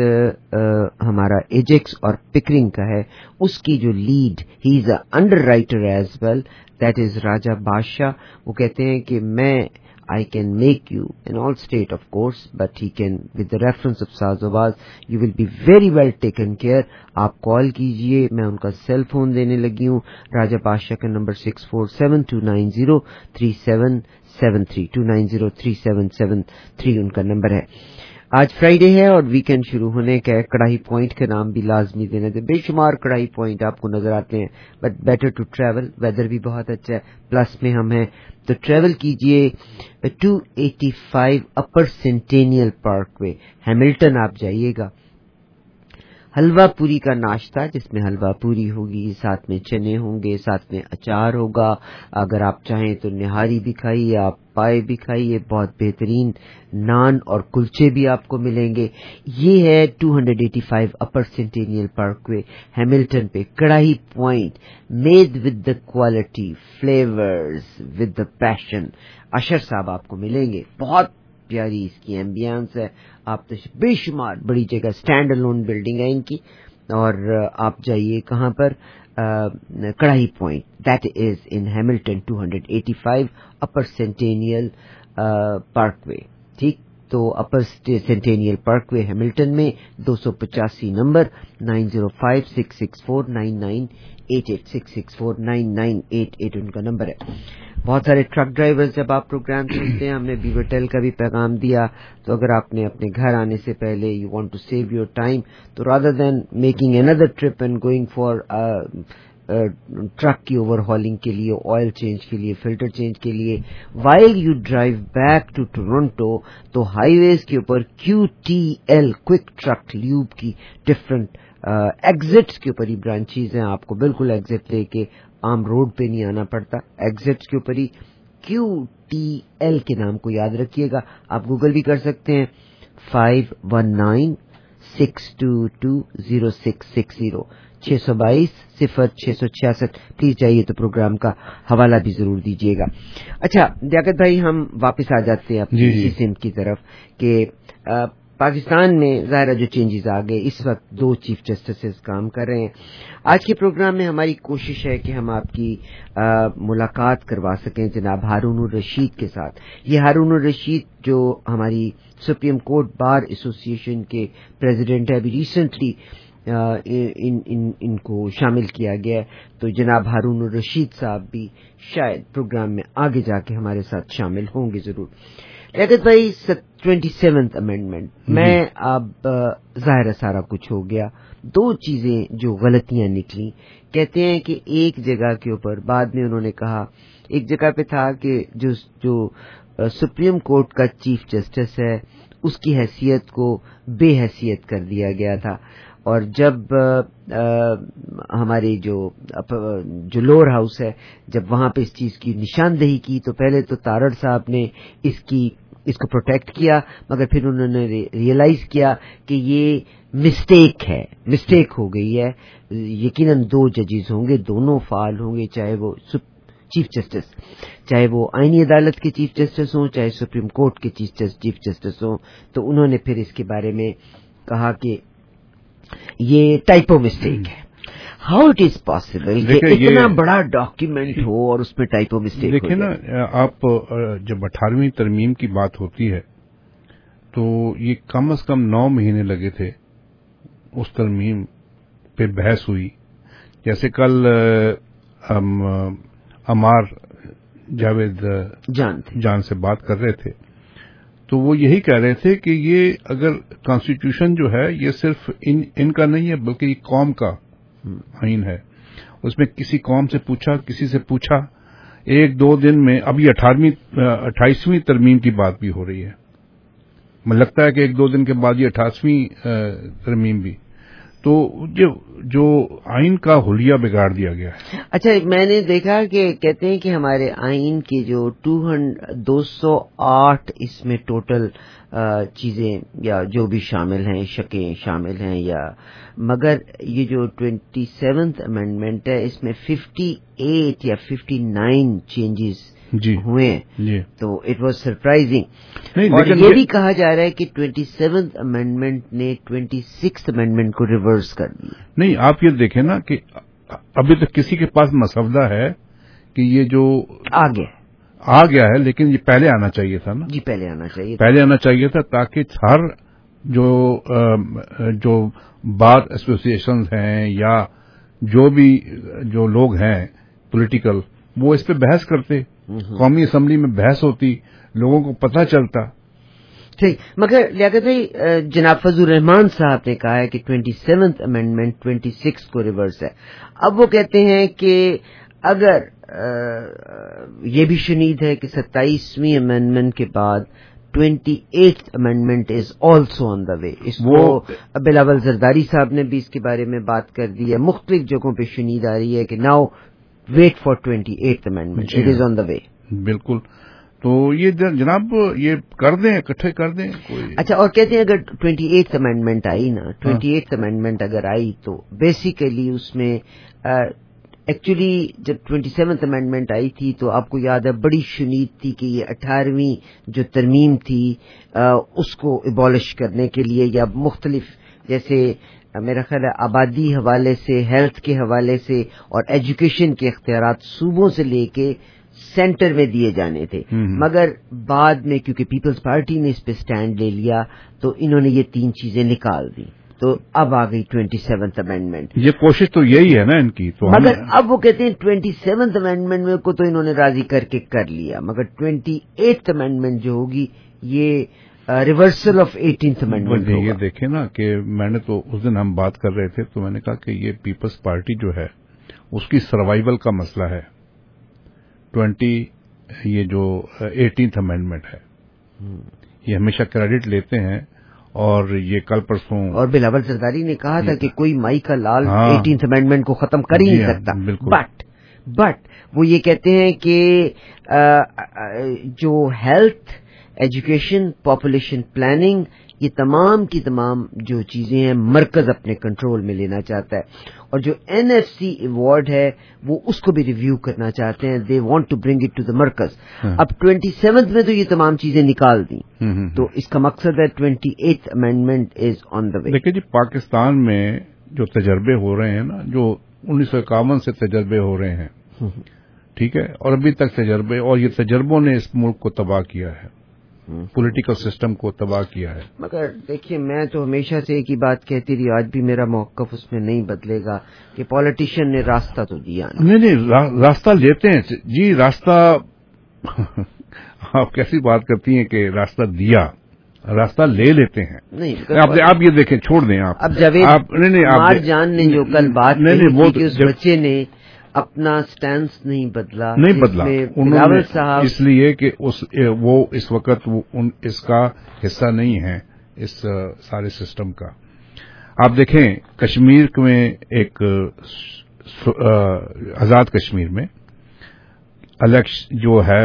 S16: ہمارا ایجیکس اور پکرنگ کا ہے, اس کی جو lead, he is a underwriter as well, that is Raja Badshah. وہ کہتے ہیں کہ میں I can make you in all state of course, but he can, with the reference of Sazovaz, you will be very well taken care. آپ کال کیجئے, میں ان کا cell phone دینے لگی ہوں. راجہ بادشاہ کا number six four seven two nine zero three seven seven three two nine zero three seven seven three ان کا نمبر ہے. آج فرائیڈے ہے اور ویکینڈ شروع ہونے کا ہے. کڑاہی پوائنٹ کا نام بھی لازمی دینا تھے. بے شمار کڑاہی پوائنٹ آپ کو نظر آتے ہیں, but better to travel. Weather بھی بہت اچھا ہے, پلس میں ہم ہیں, تو ٹریول کیجئے. Two eighty five Upper Centennial Parkway, Hamilton آپ جائیے گا. حلوہ پوری کا ناشتہ جس میں حلوہ پوری ہوگی, ساتھ میں چنے ہوں گے, ساتھ میں اچار ہوگا. اگر آپ چاہیں تو نہاری بھی کھائیے, آپ پائے بھی کھائیے, بہت بہترین نان اور کلچے بھی آپ کو ملیں گے. یہ ہے two eighty five Upper Centennial Parkway Hamilton پہ, Karahi Point, made with the quality, flavours with the passion. Ashar sahib آپ کو ملیں گے. بہت پیاری اس کی ایمبیانس ہے. آپ بے شمار بڑی جگہ, اسٹینڈ الون بلڈنگ ہے ان کی, اور آپ جائیے کہاں پر, Karahi Point, that is in Hamilton two eighty five Upper Centennial Parkway. ٹھیک, تو Upper Centennial Parkway Hamilton میں دو سو پچاسی number, nine zero five six six four nine nine eight eight, six six four nine nine eight eight ان کا number ہے. بہت سارے ٹرک ڈرائیورز جب آپ پروگرام سنتے ہیں, ہم نے بیور ٹیل کا بھی پیغام دیا, تو اگر آپ نے اپنے گھر آنے سے پہلے you want to save your time, تو rather than making another trip and going for truck کی اوور ہالنگ کے لیے, آئل چینج کے لیے, فلٹر چینج کے لیے, while you drive back to Toronto, تو ہائی ویز کے اوپر Q T L quick truck lube کی ڈفرنٹ ایگزٹس کے اوپر ہی برانچیز ہیں. آپ کو بالکل ایگزٹ لے کے عام روڈ پہ نہیں آنا پڑتا, ایگزٹس کے اوپر ہی. کیو ٹی ایل کے نام کو یاد رکھیے گا, آپ گوگل بھی کر سکتے ہیں. Five one nine six two two zero six six zero, چھ سو بائیس صفر چھ سو چھیاسٹھ. پلیز جائیے تو پروگرام کا حوالہ بھی ضرور دیجیے گا. اچھا لیاقت بھائی, ہم واپس آ جاتے ہیں اپنی سمت کی طرف کہ پاکستان میں ظاہر جو چینجز آ گئے, اس وقت دو چیف جسٹسز کام کر رہے ہیں. آج کے پروگرام میں ہماری کوشش ہے کہ ہم آپ کی ملاقات کروا سکیں جناب ہارون الرشید کے ساتھ. یہ ہارون الرشید جو ہماری سپریم کورٹ بار ایسوسی ایشن کے پریزیڈنٹ ہے, ابھی ریسنٹلی ان, ان, ان کو شامل کیا گیا ہے, تو جناب ہارون الرشید صاحب بھی شاید پروگرام میں آگے جا کے ہمارے ساتھ شامل ہوں گے ضرور. لیاقت بھائی, ٹوینٹی سیونتھ امینڈمنٹ میں اب ظاہر سارا کچھ ہو گیا. دو چیزیں جو غلطیاں نکلی, کہتے ہیں کہ ایک جگہ کے اوپر بعد میں انہوں نے کہا, ایک جگہ پہ تھا کہ جو جو سپریم کورٹ کا چیف جسٹس ہے اس کی حیثیت کو بے حیثیت کر دیا گیا تھا, اور جب ہمارے جو جو لوور ہاؤس ہے جب وہاں پہ اس چیز کی نشاندہی کی, تو پہلے تو تارڑ صاحب نے اس کی اس کو پروٹیکٹ کیا, مگر پھر انہوں نے ریئلائز کیا کہ یہ مسٹیک ہے, مسٹیک ہو گئی ہے. یقیناً دو ججز ہوں گے, دونوں فعال ہوں گے, چاہے وہ چیف جسٹس, چاہے وہ آئینی عدالت کے چیف جسٹس ہوں, چاہے سپریم کورٹ کے چیف جسٹس ہوں. تو انہوں نے پھر اس کے بارے میں کہا کہ یہ ٹائپو مسٹیک ہے. ہاؤ اٹ از پاسبل کہ اتنا بڑا ڈاکیومنٹ ہو اور اس میں ٹائپو مسٹیک ہو؟
S17: دیکھیں نا, آپ جب اٹھارہویں ترمیم کی بات ہوتی ہے تو یہ کم از کم نو مہینے لگے تھے اس ترمیم پہ بحث ہوئی. جیسے کل عمار جاوید
S16: جان
S17: جان سے بات کر رہے تھے, تو وہ یہی کہہ رہے تھے کہ یہ اگر کانسٹیٹیوشن جو ہے یہ صرف ان ان کا نہیں ہے بلکہ یہ قوم کا آئین ہے. اس میں کسی قوم سے پوچھا, کسی سے پوچھا, ایک دو دن میں اب یہ اٹھارہویں اٹھائیسویں ترمیم کی بات بھی ہو رہی ہے. مجھے لگتا ہے کہ ایک دو دن کے بعد یہ اٹھائیسویں ترمیم بھی, تو جو آئین کا حلیہ بگاڑ دیا گیا ہے.
S16: اچھا, میں نے دیکھا کہ کہتے ہیں کہ ہمارے آئین کے جو دو سو آٹھ اس میں ٹوٹل چیزیں یا جو بھی شامل ہیں, شکیں شامل ہیں, یا مگر یہ جو ٹوینٹی سیونتھ امینڈمنٹ ہے اس میں ففٹی ایٹ یا ففٹی نائن چینجز
S17: جی
S16: ہوئے ہیں.
S17: جی
S16: تو اٹ واز سرپرائزنگ. اور یہ بھی کہا جا رہا ہے کہ ٹوینٹی سیونتھ امینڈمنٹ نے ٹوینٹی سکس امینڈمنٹ کو ریورس کر دیا.
S17: نہیں, آپ یہ دیکھیں نا کہ ابھی تک کسی کے پاس مسودہ ہے کہ یہ جو
S16: آگے
S17: آ گیا ہے, لیکن یہ پہلے آنا چاہیے تھا نا.
S16: جی پہلے آنا چاہیے
S17: پہلے آنا چاہیے تھا تاکہ ہر جو جو بار ایسوسی ایشنز ہیں یا جو بھی جو لوگ ہیں پولیٹیکل, وہ اس پہ بحث کرتے, قومی اسمبلی میں بحث ہوتی, لوگوں کو پتہ چلتا.
S16: ٹھیک, مگر لیاقت بھائی, جناب فضل الرحمان صاحب نے کہا ہے کہ twenty seventh amendment twenty six کو ریورس ہے. اب وہ کہتے ہیں کہ اگر یہ بھی شنید ہے کہ ستائیسویں امینڈمنٹ کے بعد twenty eighth amendment is also on the way. اس کو بلاول زرداری صاحب نے بھی اس کے بارے میں بات کر دی ہے. مختلف جگہوں پہ شنید آ رہی ہے کہ now wait for twenty eighth amendment, it is on the way.
S17: بالکل. تو یہ جناب یہ کر دیں, اکٹھے کر دیں کوئی.
S16: اچھا, اور کہتے ہیں اگر ٹوینٹی ایٹھ امینڈمنٹ آئی نا, ٹوینٹی ایٹھ امینڈمنٹ اگر آئی تو بیسیکلی اس میں ایکچولی جب ٹوینٹی سیونتھ امینڈمنٹ آئی تھی تو آپ کو یاد ہے بڑی شنید تھی کہ یہ اٹھارہویں جو ترمیم تھی اس کو ایبالش کرنے کے لیے, یا مختلف جیسے میرا خیال ہے آبادی حوالے سے, ہیلتھ کے حوالے سے اور ایجوکیشن کے اختیارات صوبوں سے لے کے سینٹر میں دیے جانے تھے. مگر بعد میں کیونکہ پیپلز پارٹی نے اس پہ سٹینڈ لے لیا تو انہوں نے یہ تین چیزیں نکال دی, تو اب آ گئی ٹوینٹی سیونتھ امینڈمنٹ.
S17: یہ کوشش تو یہی ہے نا ان کی. تو
S16: مگر اب وہ کہتے ہیں ٹوینٹی سیونتھ امینڈمنٹ میں کو تو انہوں نے راضی کر کے کر لیا, مگر ٹوینٹی ایٹھ امینڈمنٹ جو ہوگی یہ ریورسل آف ایٹینتھ امینڈمنٹ.
S17: یہ دیکھیں نا کہ میں نے تو اس دن ہم بات کر رہے تھے تو میں نے کہا کہ یہ پیپلز پارٹی جو ہے اس کی سروائیول کا مسئلہ ہے. ٹوینٹی یہ جو ایٹینتھ امینڈمنٹ ہے یہ ہمیشہ کریڈٹ لیتے ہیں, اور یہ کل پرسوں
S16: اور بلاول زرداری نے کہا تھا کہ کوئی مائی کا لال ایٹینتھ امینڈمنٹ کو ختم کر ہی نہیں سکتا. بٹ بٹ وہ یہ کہتے ہیں کہ جو ہیلتھ, ایجوکیشن, پاپولیشن پلاننگ, یہ تمام کی تمام جو چیزیں ہیں مرکز اپنے کنٹرول میں لینا چاہتا ہے, اور جو این ایف سی ایوارڈ ہے وہ اس کو بھی ریویو کرنا چاہتے ہیں. They want to bring it to the مرکز. اب ٹوینٹی سیونتھ میں تو یہ تمام چیزیں نکال دیں, تو اس کا مقصد ہے twenty eighth amendment is on the way.
S17: دیکھیں جی, پاکستان میں جو تجربے ہو رہے ہیں نا, جو انیس سو اکاون سے تجربے ہو رہے ہیں, ٹھیک ہے, اور ابھی تک تجربے, اور یہ تجربوں نے اس ملک کو تباہ کیا ہے, پولیٹیکل سسٹم کو تباہ کیا ہے.
S16: مگر دیکھیے میں تو ہمیشہ سے ایک ہی بات کہتی رہی, آج بھی میرا موقف اس میں نہیں بدلے گا کہ پولیٹیشین نے راستہ تو دیا نا.
S17: نہیں نہیں راستہ لیتے ہیں جی, راستہ آپ کیسی بات کرتی ہیں کہ راستہ دیا, راستہ لے لیتے ہیں. نہیں آپ یہ دیکھیں, چھوڑ دیں آپ.
S16: اب جاوید جان نے جو کل بات کی اس بچے نے اپنا سٹینس نہیں بدلا,
S17: نہیں بدلا انہوں نے, اس لیے کہ اس وہ اس وقت وہ ان اس کا حصہ نہیں ہے اس سارے سسٹم کا. آپ دیکھیں کشمیر میں ایک آزاد کشمیر میں الیکشن جو ہے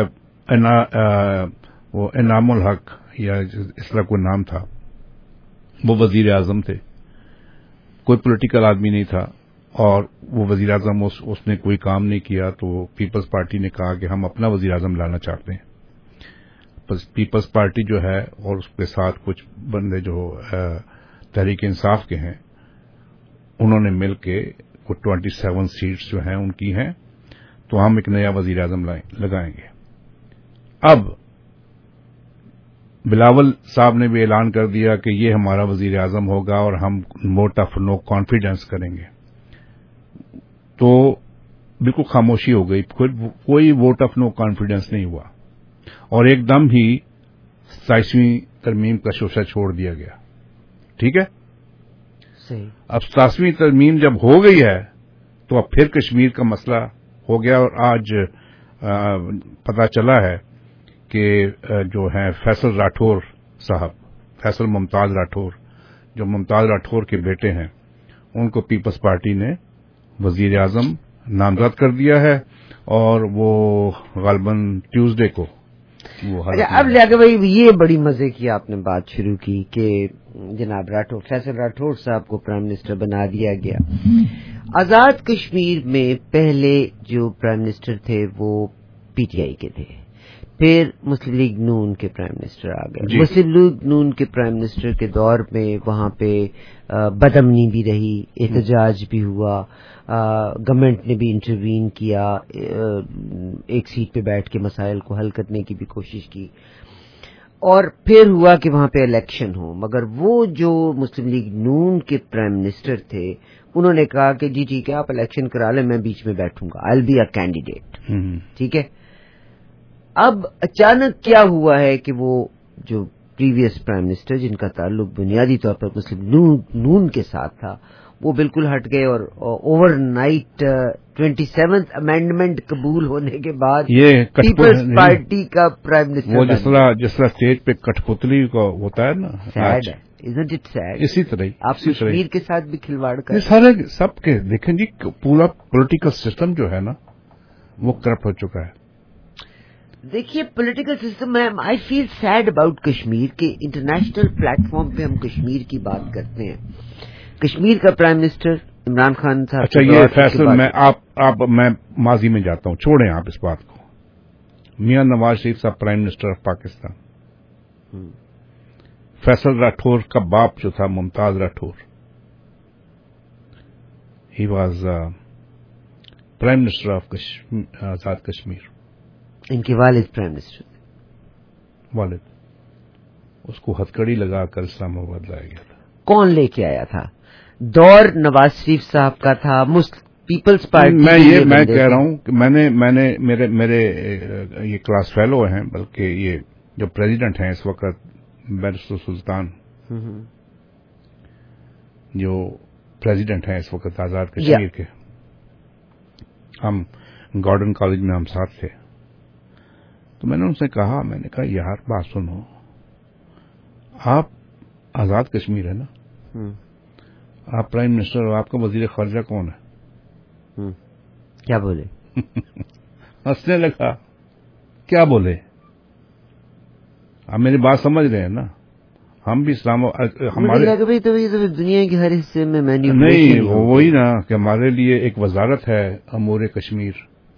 S17: وہ انعام الحق یا اس طرح کوئی نام تھا, وہ وزیر اعظم تھے, کوئی پولیٹیکل آدمی نہیں تھا, اور وہ وزیر اعظم اس, اس نے کوئی کام نہیں کیا, تو پیپلز پارٹی نے کہا کہ ہم اپنا وزیر اعظم لانا چاہتے ہیں. پیپلز پارٹی جو ہے اور اس کے ساتھ کچھ بندے جو تحریک انصاف کے ہیں, انہوں نے مل کے وہ ٹوینٹی سیون سیٹس جو ہیں ان کی ہیں, تو ہم ایک نیا وزیر اعظم لگائیں گے. اب بلاول صاحب نے بھی اعلان کر دیا کہ یہ ہمارا وزیر اعظم ہوگا اور ہم ووٹ آف نو کانفیڈنس کریں گے. تو بالکل خاموشی ہو گئی, کوئی ووٹ آف نو کانفیڈنس نہیں ہوا, اور ایک دم ہی ستائیسویں ترمیم کا شوشہ چھوڑ دیا گیا. ٹھیک ہے,
S16: صحیح.
S17: اب ستائیسویں ترمیم جب ہو گئی ہے تو اب پھر کشمیر کا مسئلہ ہو گیا, اور آج پتہ چلا ہے کہ جو ہیں فیصل راٹھور صاحب, فیصل ممتاز راٹھور, جو ممتاز راٹھور کے بیٹے ہیں, ان کو پیپلز پارٹی نے وزیر اعظم نامزد کر دیا ہے, اور وہ غالباً ٹیوزڈے کو وہ
S16: اب لیا کہ بھائی یہ بڑی مزے کی آپ نے بات شروع کی کہ جناب راٹھور, فیصل راٹھور صاحب کو پرائم منسٹر بنا دیا گیا. آزاد کشمیر میں پہلے جو پرائم منسٹر تھے وہ پی ٹی آئی کے تھے, پھر مسلم لیگ نون کے پرائم منسٹر آ گئے. جی. مسلم لیگ نون کے پرائم منسٹر کے دور میں وہاں پہ بدامنی بھی رہی, احتجاج بھی ہوا, گورنمنٹ نے بھی انٹروین کیا, ایک سیٹ پہ بیٹھ کے مسائل کو حل کرنے کی بھی کوشش کی, اور پھر ہوا کہ وہاں پہ الیکشن ہو. مگر وہ جو مسلم لیگ نون کے پرائم منسٹر تھے انہوں نے کہا کہ جی ٹھیک ہے آپ الیکشن کرا لیں, میں بیچ میں بیٹھوں گا, آئی ول بی اے کینڈیڈیٹ. ٹھیک ہے. اب اچانک کیا ہوا ہے کہ وہ جو پریویس پرائم منسٹر جن کا تعلق بنیادی طور پر مسلم نون کے ساتھ تھا, وہ بالکل ہٹ گئے اور overnight twenty seventh amendment قبول ہونے کے بعد
S17: یہ
S16: پیپلز پارٹی کا پرائم منسٹر
S17: وہ جس طرح جس طرح اسٹیج پہ کٹھ پتلی کا ہوتا ہے نا
S16: سیڈ ہے isn't it sad؟
S17: اسی طرح
S16: آپ کشمیر کے ساتھ بھی کھلواڑ کر
S17: سارے سب کے دیکھیں جی پورا پولیٹیکل سسٹم جو ہے نا وہ کرپٹ ہو چکا ہے.
S16: دیکھیے پولیٹیکل سسٹم میں I feel sad about Kashmir کے انٹرنیشنل پلیٹ فارم پہ ہم کشمیر کی بات کرتے ہیں. کشمیر کا پرائم منسٹر عمران خان صاحب.
S17: اچھا یہ فیصل میں آپ آپ میں ماضی میں جاتا ہوں, چھوڑیں آپ اس بات کو. میاں Nawaz Sharif sahib prime minister of Pakistan, Faisal Rathore کا باپ جو تھا Mumtaz Rathore, he was prime minister of Azad Kashmir.
S16: ان کے والد پرائم منسٹر,
S17: والد, اس کو ہتکڑی لگا کر اسلام آباد لایا گیا تھا.
S16: کون لے کے آیا تھا؟ دور نواز شریف صاحب کا تھا, پیپلز پارٹی.
S17: میں یہ میں کہہ رہا ہوں کہ میں نے میں نے میرے میرے یہ کلاس فیلو ہیں, بلکہ یہ جو پریزیڈنٹ ہیں اس وقت بیرسٹر سلطان, جو پریزیڈنٹ ہیں اس وقت آزاد کشمیر کے, ہم گارڈن کالج میں ہم ساتھ تھے. تو میں نے ان سے کہا, میں نے کہا یار بات سنو, آپ آزاد کشمیر ہے نا, آپ پرائم منسٹر اور آپ کا وزیر خارجہ کون ہے؟
S16: کیا بولے؟
S17: ہنسنے لگا. کیا بولے؟ آپ میری بات سمجھ رہے ہیں نا, ہم بھی اسلام ہمارے
S16: دنیا کے ہر حصے میں
S17: نہیں, وہی نا کہ ہمارے لیے ایک وزارت ہے امور کشمیر,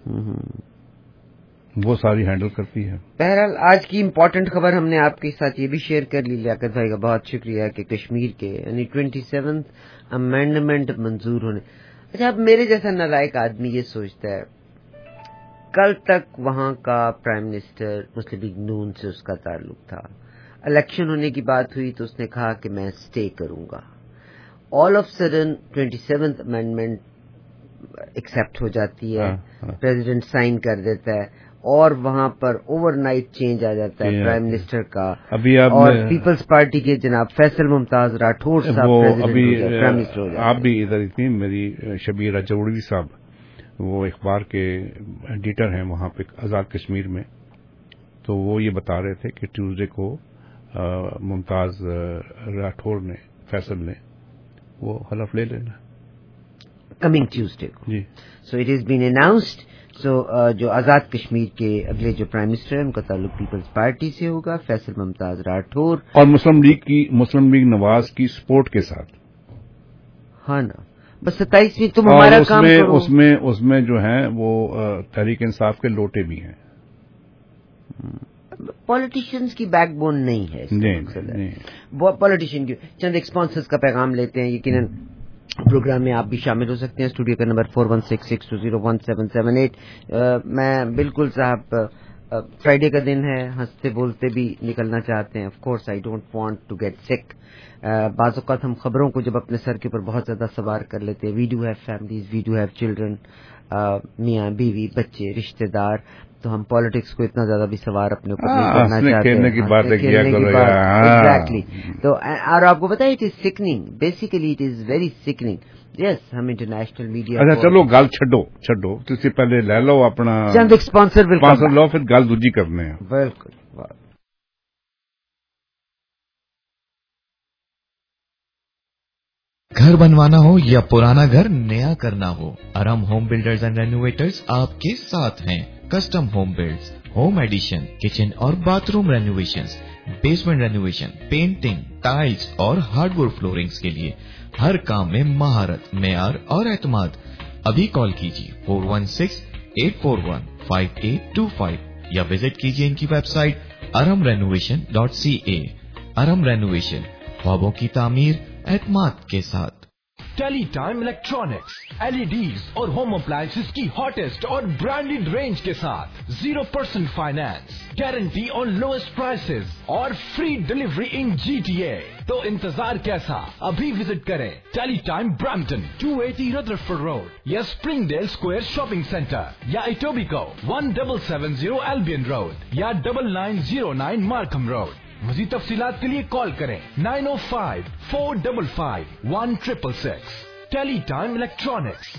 S17: وہ ساری ہینڈل کرتی ہے.
S16: بہرحال آج کی امپورٹنٹ خبر ہم نے آپ کے ساتھ یہ بھی شیئر کر لی. لیاقت بھائی کا بہت شکریہ کہ کشمیر کے یعنی ٹوینٹی سیونتھ امینڈمنٹ منظور ہونے. اچھا, اب میرے جیسا نالائق آدمی یہ سوچتا ہے, کل تک وہاں کا پرائم منسٹر مسلم لیگ نون سے اس کا تعلق تھا, الیکشن ہونے کی بات ہوئی تو اس نے کہا کہ میں اسٹے کروں گا. All of sudden twenty seventh amendment accept ہو جاتی ہے, پریزیڈنٹ سائن کر دیتا ہے, اور وہاں پر اوور نائٹ چینج آ جاتا ہے پرائم منسٹر کا.
S17: ابھی
S16: اور پیپلز پارٹی کے جناب فیصل ممتاز راٹھور صاحب پرائم منسٹر ہو جاتے ہیں.
S17: آپ بھی ادھر ہی تھیں, میری شبیر جوڑوی صاحب وہ اخبار کے ایڈیٹر ہیں وہاں پہ آزاد کشمیر میں, تو وہ یہ بتا رہے تھے کہ ٹیوزڈے کو ممتاز راٹھور نے, فیصل نے, وہ حلف لے لینا
S16: کمنگ ٹیوزڈے کو.
S17: جی,
S16: so it is been announced. سو جو آزاد کشمیر کے اگلے جو پرائم منسٹر ہیں ان کا تعلق پیپلز پارٹی سے ہوگا, فیصل ممتاز راٹھور,
S17: اور مسلم لیگ کی مسلم لیگ نواز کی سپورٹ کے ساتھ.
S16: ہاں نا, بس ستائیسویں تم ہمارا کام کرو.
S17: اس میں اس میں جو ہیں وہ تحریک انصاف کے لوٹے بھی ہیں.
S16: پولیٹیشینز کی بیک بون نہیں ہے, پولیٹیشین کی. چند اسپانسرز کا پیغام لیتے ہیں. یقیناً پروگرام میں آپ بھی شامل ہو سکتے ہیں. اسٹوڈیو کا number four one six six two zero one seven seven eight. میں بالکل صاحب فرائیڈے کا دن ہے, ہنستے بولتے بھی نکلنا چاہتے ہیں. Of course I don't want to get sick. بعض اوقات ہم خبروں کو جب اپنے سر کے اوپر بہت زیادہ سوار کر لیتے ہیں. We do have families, we do have children, میاں بیوی بچے رشتے دار, تو ہم پالیٹکس کو اتنا زیادہ بھی سوار اپنے اوپر نہیں کرنا چاہتے ہیں. ایگزیکٹلی. تو اور آپ کو پتا ہے it is sickening, basically it is very sickening. Yes, ہم انٹرنیشنل میڈیا.
S17: اچھا چلو گل چھڈو چھڈو تسی سے پہلے لے لو اپنا
S16: چند اسپانسر
S17: اسپانسر لو, پھر گل دوجی کرنے ہیں.
S16: بالکل.
S1: گھر بنوانا ہو یا پرانا گھر نیا کرنا ہو, Iram home builders and renovators آپ کے ساتھ ہیں. Custom home builds, home addition, kitchen اور bathroom renovations, basement renovation, painting, tiles اور ہارڈ ووڈ فلورنگز کے لیے ہر کام میں مہارت, معیار اور اعتماد. ابھی کال کیجیے four one six eight four one five eight two five یا وزٹ کیجیے ان کی website Iram renovation dot C A. Iram renovation, خوابوں کی تعمیر اعتماد کے ساتھ.
S15: Teletime Electronics, L E Ds اور ہوم اپلائنسز کی ہاٹسٹ اور برانڈیڈ رینج کے ساتھ zero percent finance, guarantee on lowest prices اور free delivery in G T A. تو انتظار کیسا, ابھی وزٹ کریں ٹیلی time Brampton two eighty Rutherford Road یا Springdale Square shopping centre, یا Etobicoke one double seven zero Albion Road یا double nine zero nine Markham Road. مزید تفصیلات کے لیے کال کریں nine O five four double five one triple six. Teletime Electronics.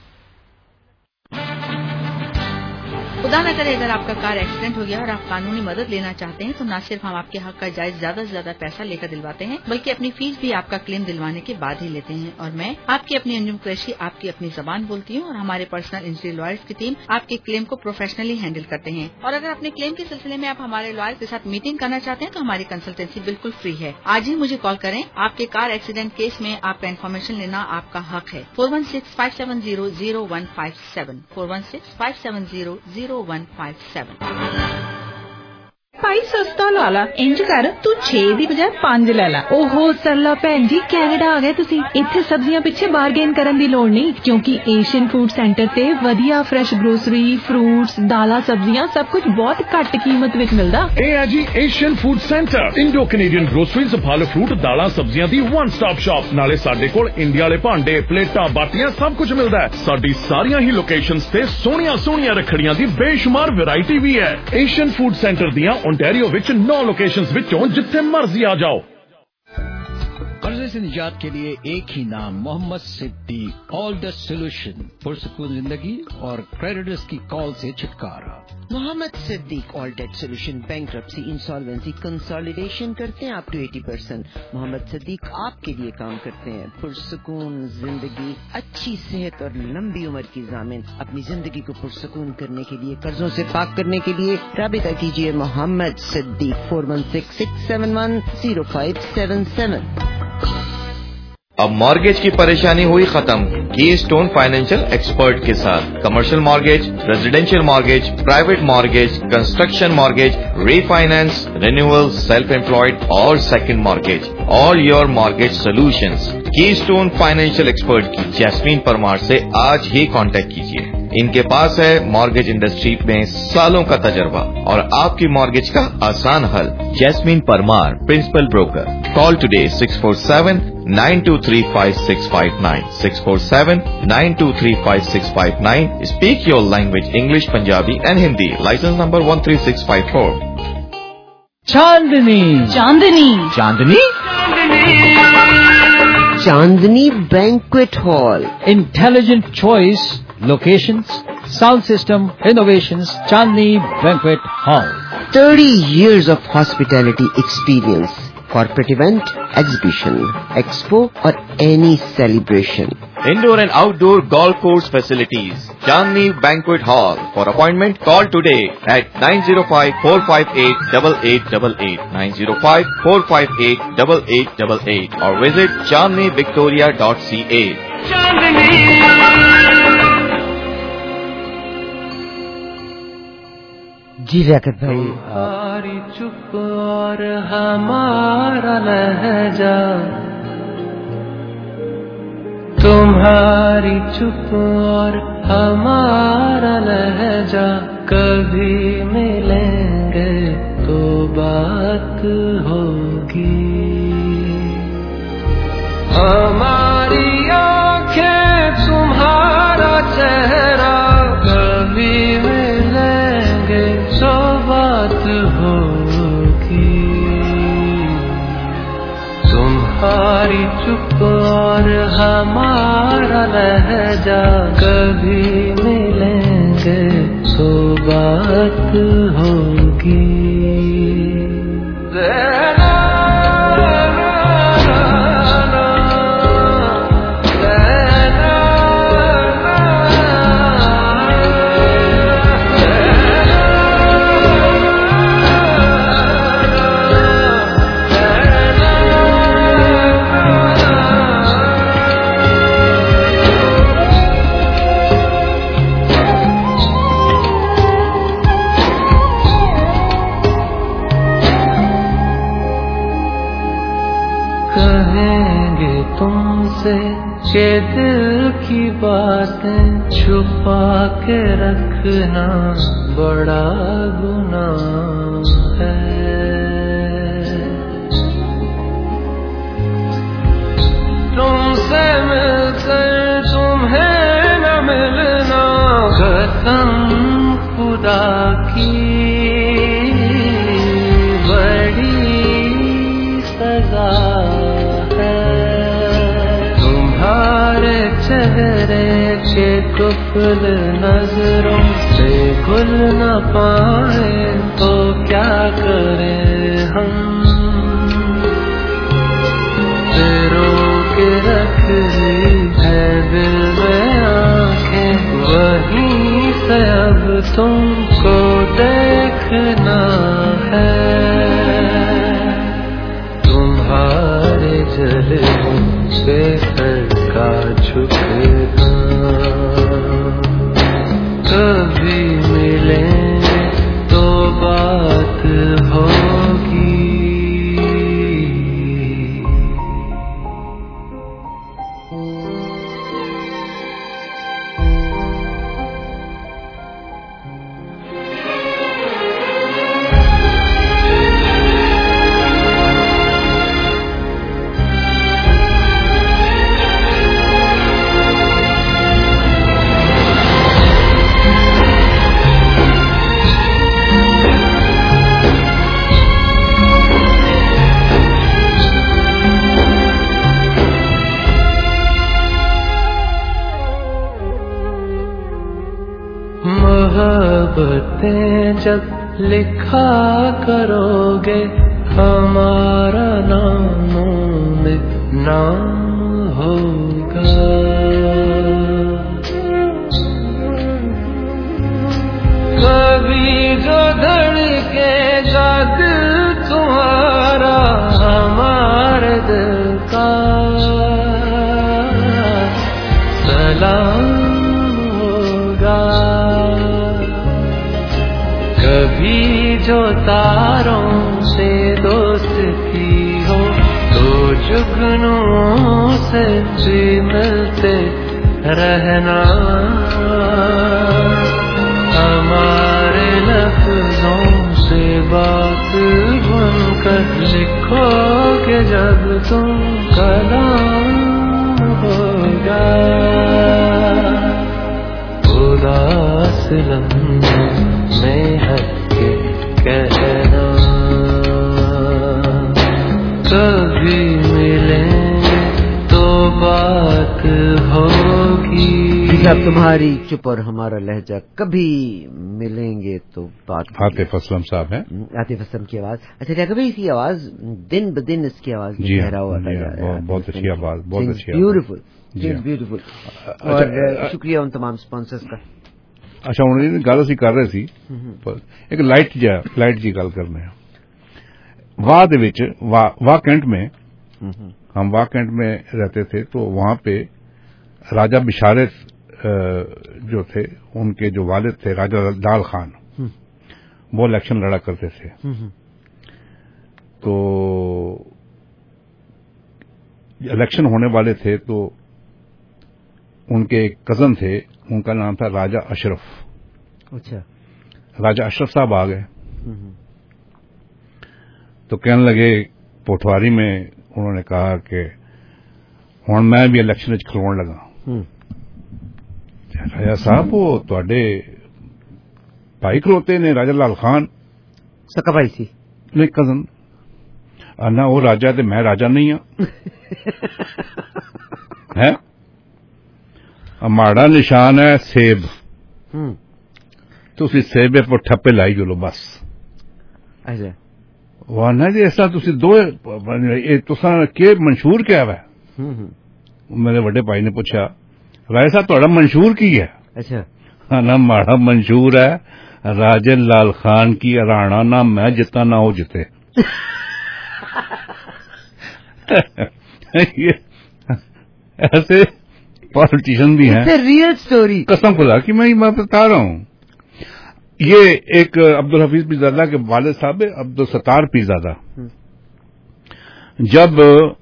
S6: खुदा न करे अगर आपका कार एक्सीडेंट हो गया और आप कानूनी मदद लेना चाहते हैं तो न सिर्फ हम आपके हक का जायज ज्यादा से ज्यादा पैसा लेकर दिलवाते हैं बल्कि अपनी फीस भी आपका क्लेम दिलवाने के बाद ही लेते हैं। और मैं आपकी अपनी अंजुम कुरैशी आपकी अपनी जबान बोलती हूँ और हमारे पर्सनल इंजरी लॉयर्स की टीम आपके क्लेम को प्रोफेशनली हैंडल करते हैं। और अगर अपने क्लेम के सिलसिले में आप हमारे लॉयर के साथ मीटिंग करना चाहते हैं तो हमारी कंसल्टेंसी बिल्कुल फ्री है। आज ही मुझे कॉल करें। आपके कार एक्सीडेंट केस में आपका इन्फॉर्मेशन लेना आपका हक है। Four one six five seven zero zero one five seven four one six five seven zero zero one five seven.
S5: ਭਾਈ ਸਸਤਾ ਲਾ ਲਾ ਇੰਜ ਕਰ ਤੂੰ ਛੇ ਦੀ ਬਜਾਏ ਪੰਜ ਲੈ ਲੈ। ਓਹੋ ਸਰਲਾ ਭੈਣ ਜੀ ਕੈਨੇਡਾ ਆ ਗਏ ਤੁਸੀਂ। ਇੱਥੇ ਸਬਜ਼ੀਆਂ ਪਿੱਛੇ ਬਾਰਗੇਨ ਕਰਨ ਦੀ ਲੋੜ ਨਹੀਂ ਕਿਉਂਕਿ ਏਸ਼ੀਅਨ ਫੂਡ ਸੈਂਟਰ ਤੇ ਵਧੀਆ ਫਰੈਸ਼ ਗਰੋਸਰੀ ਫਰੂਟਸ ਦਾਲਾਂ ਸਬਜ਼ੀਆਂ ਸਭ ਕੁਝ ਬਹੁਤ ਘੱਟ ਕੀਮਤ ਵਿੱਚ ਮਿਲਦਾ।
S18: ਇਹ ਹੈ ਜੀ Asian food centre Indo Canadian groceries ਫਲ ਫਰੂਟ ਦਾਲਾਂ ਸਬਜ਼ੀਆਂ ਦੀ ਵਨ ਸਟਾਪ ਸ਼ਾਪ। ਨਾਲੇ ਸਾਡੇ ਕੋਲ ਇੰਡੀਆ ਵਾਲੇ ਭਾਂਡੇ ਪਲੇਟਾਂ ਬਾਟੀਆਂ ਸਭ ਕੁਝ ਮਿਲਦਾ ਹੈ। ਸਾਡੀ ਸਾਰੀਆਂ ਹੀ ਲੋਕੇਸ਼ਨਸ ਤੇ ਸੋਹਣੀਆਂ ਸੋਹਣੀਆਂ ਰੱਖੜੀਆਂ ਦੀ ਬੇਸ਼ੁਮਾਰ ਵੈਰਾਈਟੀ ਵੀ ਹੈ। ਏਸ਼ੀਅਨ ਫੂਡ ਸੈਂਟਰ ਦੀਆਂ ओंटारियो विच नौ लोकेशंस विचों जिथे मर्जी आ जाओ।
S12: कर्जे से निजात के लिए एक ही नाम Mohammad Siddique. All the solution पुरसकून जिंदगी और क्रेडिटर्स की कॉल से छुटकारा।
S4: Mohammad Siddique all debt solution bankruptcy insolvency consolidation करते हैं अप टू अस्सी परसेंट। मोहम्मद सिद्दीक आपके लिए काम करते हैं। पुरसकून जिंदगी अच्छी सेहत और लंबी उम्र की जामिन। अपनी जिंदगी को पुरसकून करने के लिए कर्जों से पाक करने के लिए राबिता कीजिए Mohammad Siddique four one six six seven one zero five seven seven.
S1: अब मॉर्गेज की परेशानी हुई खत्म की स्टोन फाइनेंशियल एक्सपर्ट के साथ। Commercial mortgage, residential mortgage, private mortgage, construction mortgage, refinance, renewal, self employed और second mortgage, all your mortgage solutions. Keystone financial expert की जैस्मीन परमार से आज ही कांटेक्ट कीजिए। इनके पास है मॉर्गेज इंडस्ट्री में सालों का तजर्बा और आपकी मॉर्गेज का आसान हल। Jasmine Parmar, principal broker. Call today six four seven nine two three five six five nine six four seven nine two three five six five nine. Speak your language English, Punjabi and Hindi. Licence number one three six five four.
S15: Chandni
S5: Chandni
S15: Chandni
S4: Chandni banquet hall.
S12: Intelligent choice, locations, sound system, innovations, Chandni Banquet Hall.
S4: thirty years of hospitality experience. Corporate event, exhibition, expo or any celebration.
S1: Indoor and outdoor golf course facilities. Chandni Banquet Hall. For appointment, call today at nine zero five four five eight eight eight eight eight nine zero five four five eight eight eight eight eight or visit chandni victoria dot c a.
S16: जी लियाकत भाई,
S13: हमारी चुप और हमारा लहजा, तुम्हारी चुप और हमारा लहजा, कभी मिलेंगे तो बात होगी। हमारी आंखें तुम्हारा चेहरा, कभी मिलेंगे तो बात होगी। तुम्हारी चुप और हमारा लहजा, कभी मिलेंगे तो बात होगी। के दिल की बातें छुपा के रखना बड़ा गुनाह है। तुमसे मिलकर तुम्हें न मिलना कसम खुदा की बड़ी सजा है। तुम्हारे
S19: نیچے کفل نظروں سے کھل نہ پائے تو کیا کریں ہم، رو کے رکھ لی ہے دل میں آنکھیں وہیں سے اب تم کو دیکھنا ہے، تمہارے جلووں پہ سر کا جھکنا، کبھی ملیں تو بات ہوگی. محبتیں جب لکھا کرو گے ہمارا ناموں میں نام ہوگا، کبھی جو دھڑکے گا دل تمہارا ہمارے دل کا سلام ہوگا، کبھی جو تاروں سے دوستی ہو تو جگنوں سے بھی ملتے رہنا، ہمارے لفظوں سے بات بن کر لکھو کہ جب تم کلام ہوگا، اداس لمحوں میں ہٹ کے کہنا، کبھی ملیں تو بات ہوگی.
S16: اب تمہاری چپ اور ہمارا لہجہ کبھی ملیں گے تو بات.
S17: عاطف اسلم صاحب ہیں،
S16: عاطف اسلم کی آواز. اچھا کبھی اس کی آواز دن بدن اس کی آواز میں گہرا ہوا تھا.
S17: بہت اچھی آواز، بہت اچھی
S16: بیوٹیفل بیوٹیفل. اور شکریہ ان تمام اسپانسرز کا.
S17: اچھا انہوں گل اسی کر رہے سی ایک لائٹ جا لائٹ جی گل کرنے واہ دے وچ واہ کینٹ میں ہم واہ کینٹ میں رہتے تھے تو وہاں پہ راجہ بشارت جو تھے ان کے جو والد تھے راجہ لال خان وہ الیکشن لڑا کرتے تھے. تو الیکشن ہونے والے تھے تو ان کے ایک کزن تھے، ان کا نام تھا راجہ اشرف.
S16: اچھا
S17: راجہ اشرف صاحب آ گئے تو کہنے لگے پوٹواری میں، انہوں نے کہا کہ ہوں میں بھی الیکشن کھلوڑ لگا. راجہ صاحب وہ تواڈے بھائی کھلوتے نے راجہ لال خان
S16: سکا بھائی سی
S17: نہیں کزن نہ وہ راجہ تے میں راجہ نہیں ہوں ہے ماڑا نشان ہے سیب تو سیبے پر ٹھپے لائی جلو بس. وانا جی ایسا تسی دو تساں کے منشور کیا ہے؟ میرے بڑے بھائی نے پوچھا رائے صاحب تہاڈا منشور کی ہے؟
S16: اچھا
S17: نا ماڑا منشور ہے راجہ لال خان کی ارانا نہ میں جتا نہ ہو جتے. ایسے پالیٹیشن بھی ہیں.
S16: ریئل سٹوری
S17: قسم خدا کی میں یہ بتا رہا ہوں. یہ ایک عبدالحفیظ پیرزادہ کے والد صاحب عبدالستار پیرزادہ جب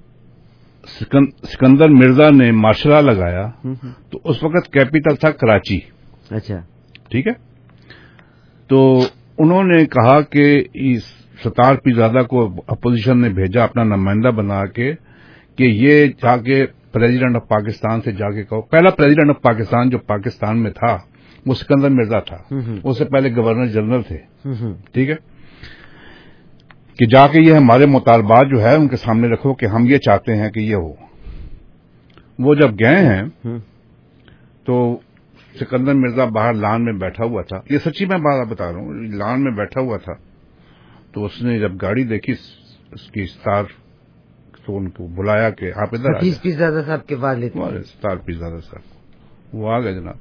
S17: سکندر مرزا نے مارشل لا لگایا تو اس وقت کیپٹل تھا کراچی.
S16: اچھا
S17: ٹھیک ہے. تو انہوں نے کہا کہ ستار پیرزادہ کو اپوزیشن نے بھیجا اپنا نمائندہ بنا کے کہ یہ جا کے پریزیڈنٹ آف پاکستان سے جا کے کہو. پہلا پریزیڈنٹ آف پاکستان جو پاکستان میں تھا وہ سکندر مرزا تھا، اس سے پہلے گورنر جنرل تھے. ٹھیک ہے کہ جا کے یہ ہمارے مطالبات جو ہے ان کے سامنے رکھو کہ ہم یہ چاہتے ہیں کہ یہ ہو. وہ جب گئے ہیں تو سکندر مرزا باہر لان میں بیٹھا ہوا تھا, یہ سچی میں بات بتا رہا ہوں, لان میں بیٹھا ہوا تھا, تو اس نے جب گاڑی دیکھی اس کی ستار, تو ان کو بلایا کہ آپ ادھر آ جائیں.
S16: پیرزادہ صاحب کے والد
S17: ستار پیرزادہ صاحب, وہ آ گئے جناب.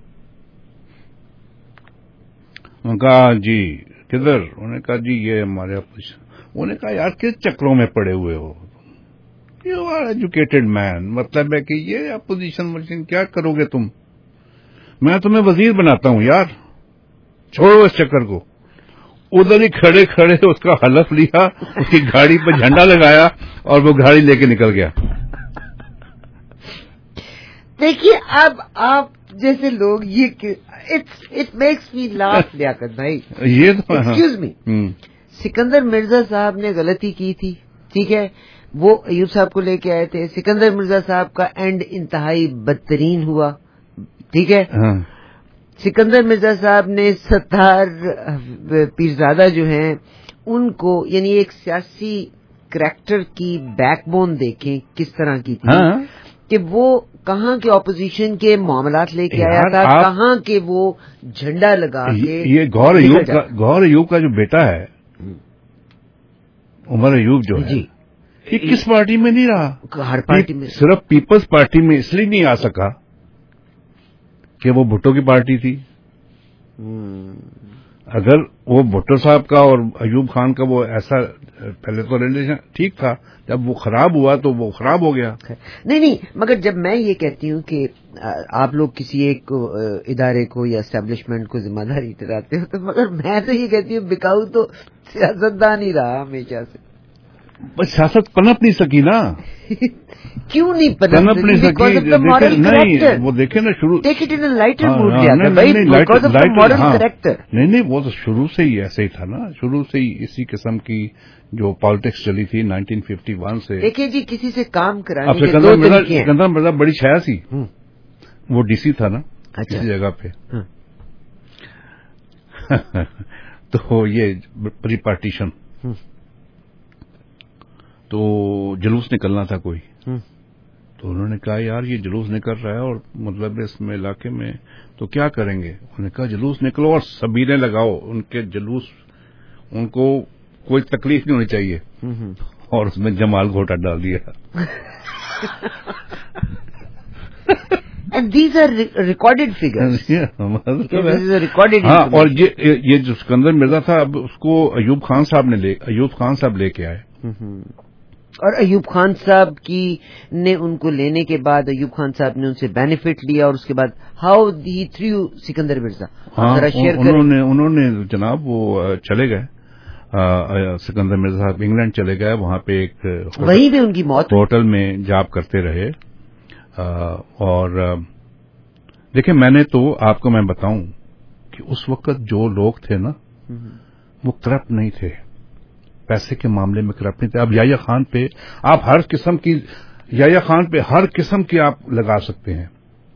S17: انہوں نے کہا جی کدھر؟ انہوں نے کہا جی یہ ہمارے اپوزیشن. انہوں نے کہا یار کس چکروں میں پڑے ہوئے ہو, یو آر ایجوکیٹڈ مین, مطلب ہے کہ یہ اپوزیشن ورزن کیا کرو گے تم, میں تمہیں وزیر بناتا ہوں یار, چھوڑو اس چکر کو. ادھر ہی کھڑے کھڑے اس کا حلف لیا, اس کی گاڑی پہ جھنڈا لگایا اور وہ گاڑی لے کے نکل گیا.
S16: دیکھیے اب آپ جیسے لوگ یہ it makes me laugh Liaquat bhai,
S17: یہ تو
S16: ایکسکیوز می, سکندر مرزا صاحب نے غلطی کی تھی, ٹھیک ہے, وہ ایوب صاحب کو لے کے آئے تھے. سکندر مرزا صاحب کا اینڈ انتہائی بدترین ہوا, ٹھیک ہے. سکندر مرزا صاحب نے ستار پیرزادہ جو ہیں ان کو, یعنی ایک سیاسی کریکٹر کی بیک بون دیکھیں کس طرح کی تھی, کہ وہ کہاں کے اپوزیشن کے معاملات لے کے آیا تھا, کہاں کے وہ جھنڈا لگا کے.
S17: یہ گور ایوب کا گور ایوب کا جو بیٹا ہے عمر ایوب جو ہے, یہ کس پارٹی میں نہیں رہا؟
S16: ہر پارٹی میں.
S17: صرف پیپلز پارٹی میں اس لیے نہیں آ سکا کہ وہ بھٹو کی پارٹی تھی. اگر وہ بھٹو صاحب کا اور ایوب خان کا وہ ایسا پہلے تو ریلیشن ٹھیک تھا, جب وہ خراب ہوا تو وہ خراب ہو گیا.
S16: نہیں نہیں, مگر جب میں یہ کہتی ہوں کہ آپ لوگ کسی ایک ادارے کو یا اسٹیبلشمنٹ کو ذمہ داری ٹھہراتے ہو, تو مگر میں تو یہ کہتی ہوں بکاؤ تو سیاستدان ہی رہا ہمیشہ سے.
S17: بس سیاست پنپ نہیں سکی نا.
S16: کیوں نہیں پنپ
S17: نہیں سکی؟ نہیں وہ دیکھیں نا شروع, نہیں نہیں وہ تو شروع سے ہی ایسے ہی تھا نا, شروع سے ہی اسی قسم کی جو پالیٹکس چلی تھی نائنٹین ففٹی ون سے.
S16: دیکھیں جی کسی سے کام کرانے
S17: کے دو طریقے ہیں. سکندر مرزا بڑی چھایا سی, وہ ڈی سی تھا نا کسی جگہ پہ, تو یہ پری پارٹیشن, تو جلوس نکلنا تھا کوئی, تو انہوں نے کہا یار یہ جلوس نکل رہا ہے اور مطلب اس میں علاقے میں تو کیا کریں گے. انہوں نے کہا جلوس نکلو اور سبیریں لگاؤ, ان کے جلوس ان کو کوئی تکلیف نہیں ہونی چاہیے, اور اس میں جمال گھوٹا ڈال دیا.
S16: These are recorded figures.
S17: ہاں, اور یہ جو سکندر مرزا تھا اب اس کو ایوب خان صاحب نے لے ایوب خان صاحب لے کے آئے,
S16: اور ایوب خان صاحب کی نے ان کو لینے کے بعد ایوب خان صاحب نے ان سے بینیفٹ لیا, اور اس کے بعد how the through Sikandar Mirza.
S17: ذرا شیئر کریں. انہوں نے انہوں نے جناب وہ چلے گئے, سکندر مرزا صاحب انگلینڈ چلے گئے, وہاں پہ ایک
S16: وہیں پہ ان کی موت,
S17: ہوٹل میں جاب کرتے رہے. اور دیکھیں میں نے تو آپ کو میں بتاؤں کہ اس وقت جو لوگ تھے نا وہ کرپٹ نہیں تھے, پیسے کے معاملے میں کرپٹ نہیں تھے. اب یحییٰ خان پہ آپ ہر قسم کی یحییٰ خان پہ ہر قسم کی آپ لگا سکتے ہیں,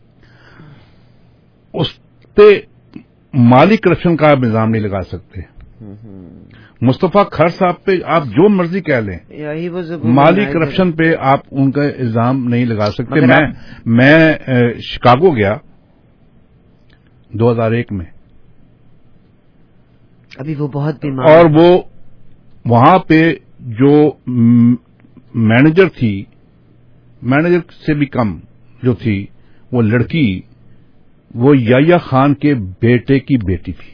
S17: اس پہ مالی کرپشن کا آپ الزام نہیں لگا سکتے. مصطفیٰ کھر صاحب پہ آپ جو مرضی کہہ لیں, مالی کرپشن پہ آپ ان کا الزام نہیں لگا سکتے. میں میں شکاگو گیا دو ہزار ایک میں,
S16: ابھی وہ بہت بیمار,
S17: اور وہ وہاں پہ جو مینیجر تھی, مینیجر سے بھی کم جو تھی وہ لڑکی, وہ یحییٰ خان کے بیٹے کی بیٹی تھی.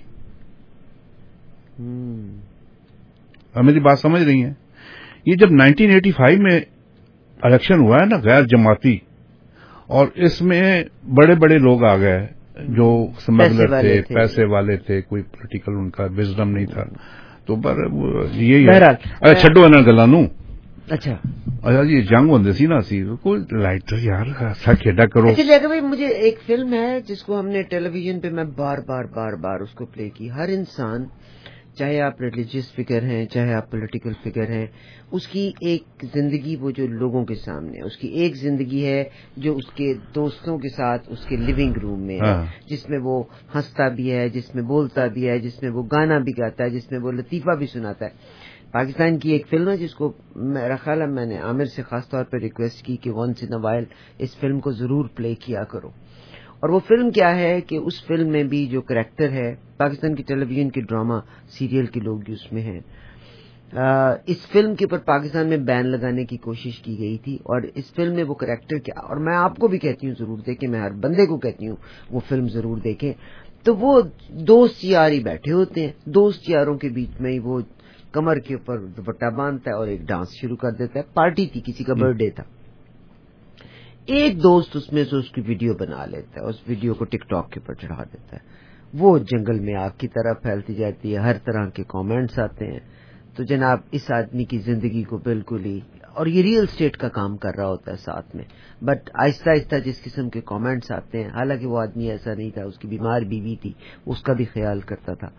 S17: اور میری بات سمجھ رہی ہیں؟ یہ جب نائنٹین ایٹی فائیو میں الیکشن ہوا ہے نا غیر جماعتی, اور اس میں بڑے بڑے لوگ آ گئے جو سمگلر تھے, پیسے والے تھے, کوئی پولیٹیکل ان کا وزڈم نہیں تھا, تو پر یہی ہے چھڈو انہاں گلاں نوں.
S16: اچھا
S17: اچھا یہ جنگ ہوندی سی نا, سی کوئی لائٹر یار ایسا کھیڈا کرو.
S16: اچھا لیکن بھائی مجھے ایک فلم ہے جس کو ہم نے ٹیلی ویژن پہ میں بار بار بار بار اس کو پلے کی. ہر انسان, چاہے آپ ریلیجیس فگر ہیں, چاہے آپ پولیٹیکل فگر ہیں, اس کی ایک زندگی وہ جو لوگوں کے سامنے, اس کی ایک زندگی ہے جو اس کے دوستوں کے ساتھ اس کے لیونگ روم میں ہے, جس میں وہ ہنستا بھی ہے, جس میں بولتا بھی ہے, جس میں وہ گانا بھی گاتا ہے, جس میں وہ لطیفہ بھی سناتا ہے. پاکستان کی ایک فلم ہے جس کو میرا خیال ہے میں نے عامر سے خاص طور پہ ریکویسٹ کی کہ ونس ان اے وائل اس فلم کو ضرور پلے کیا کرو. اور وہ فلم کیا ہے کہ اس فلم میں بھی جو کریکٹر ہے پاکستان کی ٹیلی ویژن کے ڈرامہ سیریل کے لوگ جو اس میں ہیں، اس فلم کے اوپر پاکستان میں بین لگانے کی کوشش کی گئی تھی، اور اس فلم میں وہ کریکٹر کیا، اور میں آپ کو بھی کہتی ہوں ضرور دیکھیں، میں ہر بندے کو کہتی ہوں وہ فلم ضرور دیکھیں. تو وہ دوست یار ہی بیٹھے ہوتے ہیں، دوست یاروں کے بیچ میں ہی وہ کمر کے اوپر دوپٹہ باندھتا ہے اور ایک ڈانس شروع کر دیتا ہے. پارٹی تھی، کسی کا برتھ ڈے تھا، ایک دوست اس میں سے اس کی ویڈیو بنا لیتا ہے، اس ویڈیو کو ٹک ٹاک کے اوپر چڑھا دیتا ہے، وہ جنگل میں آگ کی طرح پھیلتی جاتی ہے، ہر طرح کے کامنٹس آتے ہیں. تو جناب اس آدمی کی زندگی کو بالکل ہی، اور یہ ریئل اسٹیٹ کا کام کر رہا ہوتا ہے ساتھ میں، بٹ آہستہ آہستہ جس قسم کے کامنٹس آتے ہیں، حالانکہ وہ آدمی ایسا نہیں تھا، اس کی بیمار بیوی تھی، اس کا بھی خیال کرتا تھا.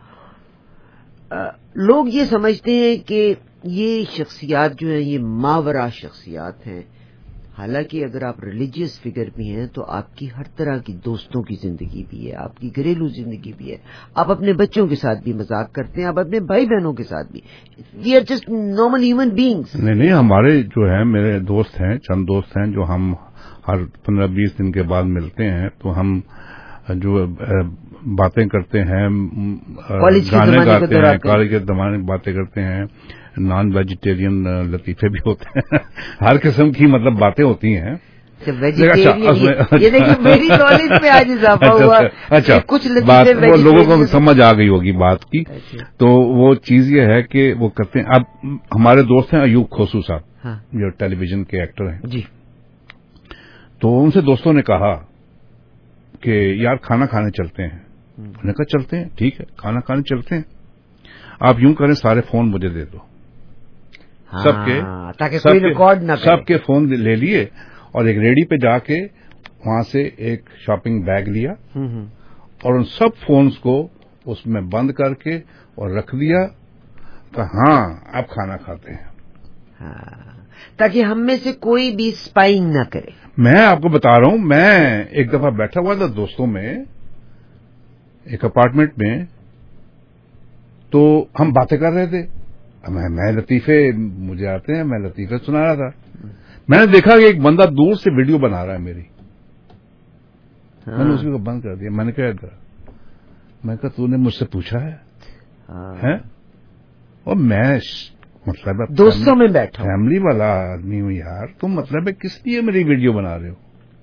S16: لوگ یہ سمجھتے ہیں کہ یہ شخصیات جو ہیں یہ ماورا شخصیات ہیں، حالانکہ اگر آپ ریلیجیس فگر بھی ہیں تو آپ کی ہر طرح کی دوستوں کی زندگی بھی ہے، آپ کی گھریلو زندگی بھی ہے، آپ اپنے بچوں کے ساتھ بھی مذاق کرتے ہیں، آپ اپنے بھائی بہنوں کے ساتھ بھی. We are just normal human beings.
S17: نہیں نہیں، ہمارے جو ہیں میرے دوست ہیں، چند دوست ہیں جو ہم ہر پندرہ بیس دن کے بعد ملتے ہیں، تو ہم جو باتیں کرتے ہیں، گانے گاتے ہیں، کالج کے زمانے میں باتیں کرتے ہیں، نان ویجیٹیرین لطیفے بھی ہوتے ہیں، ہر قسم کی مطلب باتیں ہوتی ہیں. اچھا، بات وہ لوگوں کو سمجھ آ گئی ہوگی بات کی. تو وہ چیز یہ ہے کہ وہ کرتے ہیں. اب ہمارے دوست ہیں ایوب کھوسو صاحب، جو ٹیلی ویژن کے ایکٹر ہیں جی، تو ان سے دوستوں نے کہا کہ یار کھانا کھانے چلتے ہیں. انہوں نے کہا چلتے ہیں، ٹھیک ہے کھانا کھانے چلتے ہیں. آپ یوں کریں سارے فون مجھے دے دو، سب کے
S16: تاکہ کوئی ریکارڈ نہ کرے.
S17: سب کے فون لے لیے اور ایک ریڈی پہ جا کے وہاں سے ایک شاپنگ بیگ لیا اور ان سب فونز کو اس میں بند کر کے اور رکھ دیا کہ ہاں اب کھانا کھاتے ہیں،
S16: تاکہ ہم میں سے کوئی بھی اسپائنگ نہ کرے.
S17: میں آپ کو بتا رہا ہوں، میں ایک دفعہ بیٹھا ہوا تھا دوستوں میں ایک اپارٹمنٹ میں، تو ہم باتیں کر رہے تھے، میں لطیفے مجھے آتے ہیں، میں لطیفے سنا رہا تھا. میں نے دیکھا کہ ایک بندہ دور سے ویڈیو بنا رہا ہے میری. میں نے اسی کو بند کر دیا. میں نے کہا میں کہا تو نے مجھ سے پوچھا ہے؟ اور میں مطلب
S16: دوستوں میں بیٹھا
S17: فیملی والا آدمی ہوں یار، تم مطلب ہے کس لیے میری ویڈیو بنا رہے ہو؟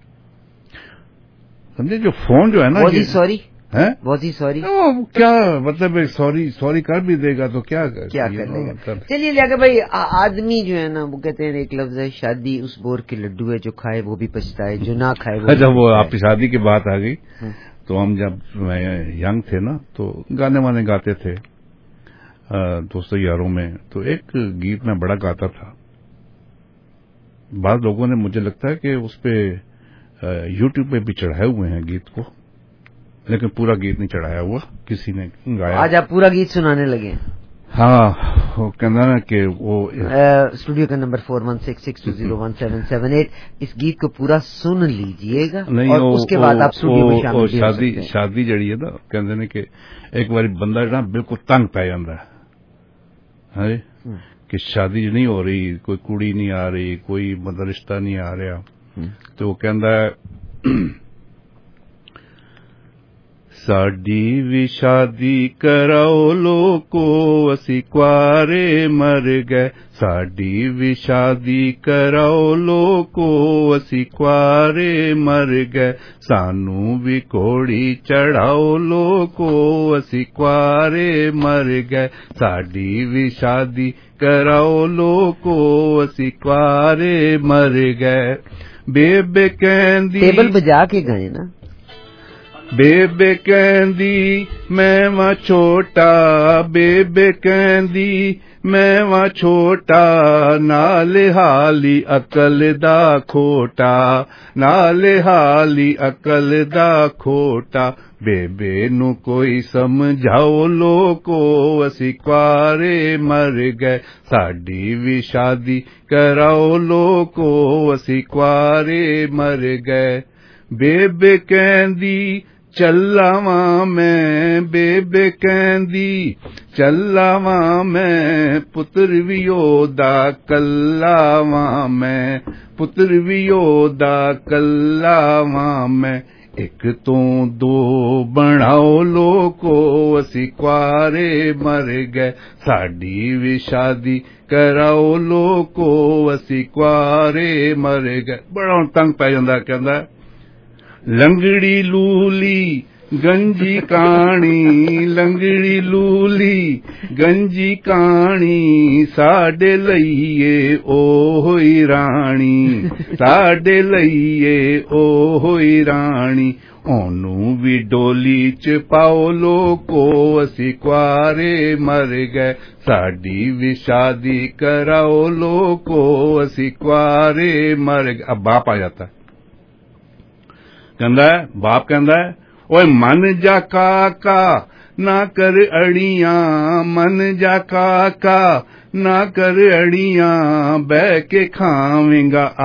S17: سمجھے؟ جو فون جو ہے نا،
S16: سوری بہت ہی سوری،
S17: کیا مطلب سوری سوری کر بھی دے گا تو کیا
S16: کیا کر لے گا. چلیے لیا کہ بھائی آدمی جو ہے نا وہ کہتے ہیں ایک لفظ ہے شادی اس بور کے لڈو ہے، جو کھائے وہ بھی پچھتائے، جو نہ کھائے وہ.
S17: جب وہ آپ کی شادی کی بات آ گئی تو ہم جب ینگ تھے نا تو گانے وانے گاتے تھے دوستوں یاروں میں. تو ایک گیت میں بڑا گاتا تھا. بعض لوگوں نے مجھے لگتا ہے کہ اس پہ یوٹیوب پہ بھی چڑھائے ہوئے ہیں گیت کو، لیکن پورا گیت نہیں چڑھایا ہوا، کسی نے گایا.
S16: آج آپ پورا گیت سنانے لگے؟
S17: ہاں، وہ کہنا نا کہ وہ
S16: اسٹوڈیو کا number four one six six two zero one seven seven eight. اس گیت کو پورا سن لیجئے گا اور اس کے بعد آپ اسٹوڈیو میں شامل بھی ہو سکتے ہیں.
S17: شادی جڑی ہے نا کہتے ہیں کہ ایک بار بندہ جو نا بالکل تنگ پی جاتا ہے کہ شادی نہیں ہو رہی، کوئی کڑی نہیں آ رہی، کوئی مطلب رشتہ نہیں آ رہا، تو وہ کہتا ہے ساڈی وی شادی کراؤ لوکو اسی کوارے مر گئے، ساڈی وی شادی کراؤ لوکو اسی کوارے مر گئے، سانو بھی کوڑی چڑھاؤ لوکو اسی کوارے مر گئے، ساڈی وی شادی کراؤ لوکو اسی کوارے مر گئے. بیبے کہندی
S16: ٹیبل بجا کے گئے نا،
S17: بیبے کہندی میں واں چھوٹا، بیبے کہندی میں واں چھوٹا، نال حالی عقل دا کھوٹا، نال حالی عقل دا کھوٹا، بیبے نو کوئی سمجھاؤ لوکو اسی کوارے مر گئے، ساڈی وی شادی کراؤ لوکو اسی کوارے مر گئے. بیبے کہندی چلاواں میں، بیبے کہندی چلاواں میں، پتر وی اودا کلاواں میں، پتر وی اودا کلاواں میں، ਇੱਕ ਤੋਂ ਦੋ ਬਣਾਓ ਲੋਕੋ ਅਸੀਂ ਕੁਆਰੇ ਮਰ ਗਏ ਸਾਡੀ ਵੀ ਸ਼ਾਦੀ ਕਰਾਓ ਲੋਕੋ ਅਸੀਂ ਕੁਆਰੇ ਮਰ ਗਏ। ਬੜਾ ਹੁਣ ਤੰਗ ਪੈ ਜਾਂਦਾ, ਕਹਿੰਦਾ ਲੰਗੜੀ ਲੂਲੀ ਗੰਜੀ ਕਾਣੀ ਲੰਗੜੀ ਲੂਲੀ ਗੰਜੀ ਕਾਣੀ ਸਾਡੇ ਲਈਏ ਓਹੀ ਰਾਣੀ ਸਾਡੇ ਲਈਏ ਓਹੀ ਰਾਣੀ ਉਹਨੂੰ ਵੀ ਡੋਲੀ ਚ ਪਾਓ ਲੋਕੋ ਅਸੀਂ ਕੁਆਰੇ ਮਰ ਗਏ ਸਾਡੀ ਵੀ ਸ਼ਾਦੀ ਕਰਾਓ ਲੋਕੋ ਅਸੀਂ ਕੁਆਰੇ ਮਰ ਗਏ। अब बाप आ जाता है, कहता है बाप कहता है ओए मन जा काका ना कर अड़ियां मन जा काका ना कर अड़ियां बह के खावेंगा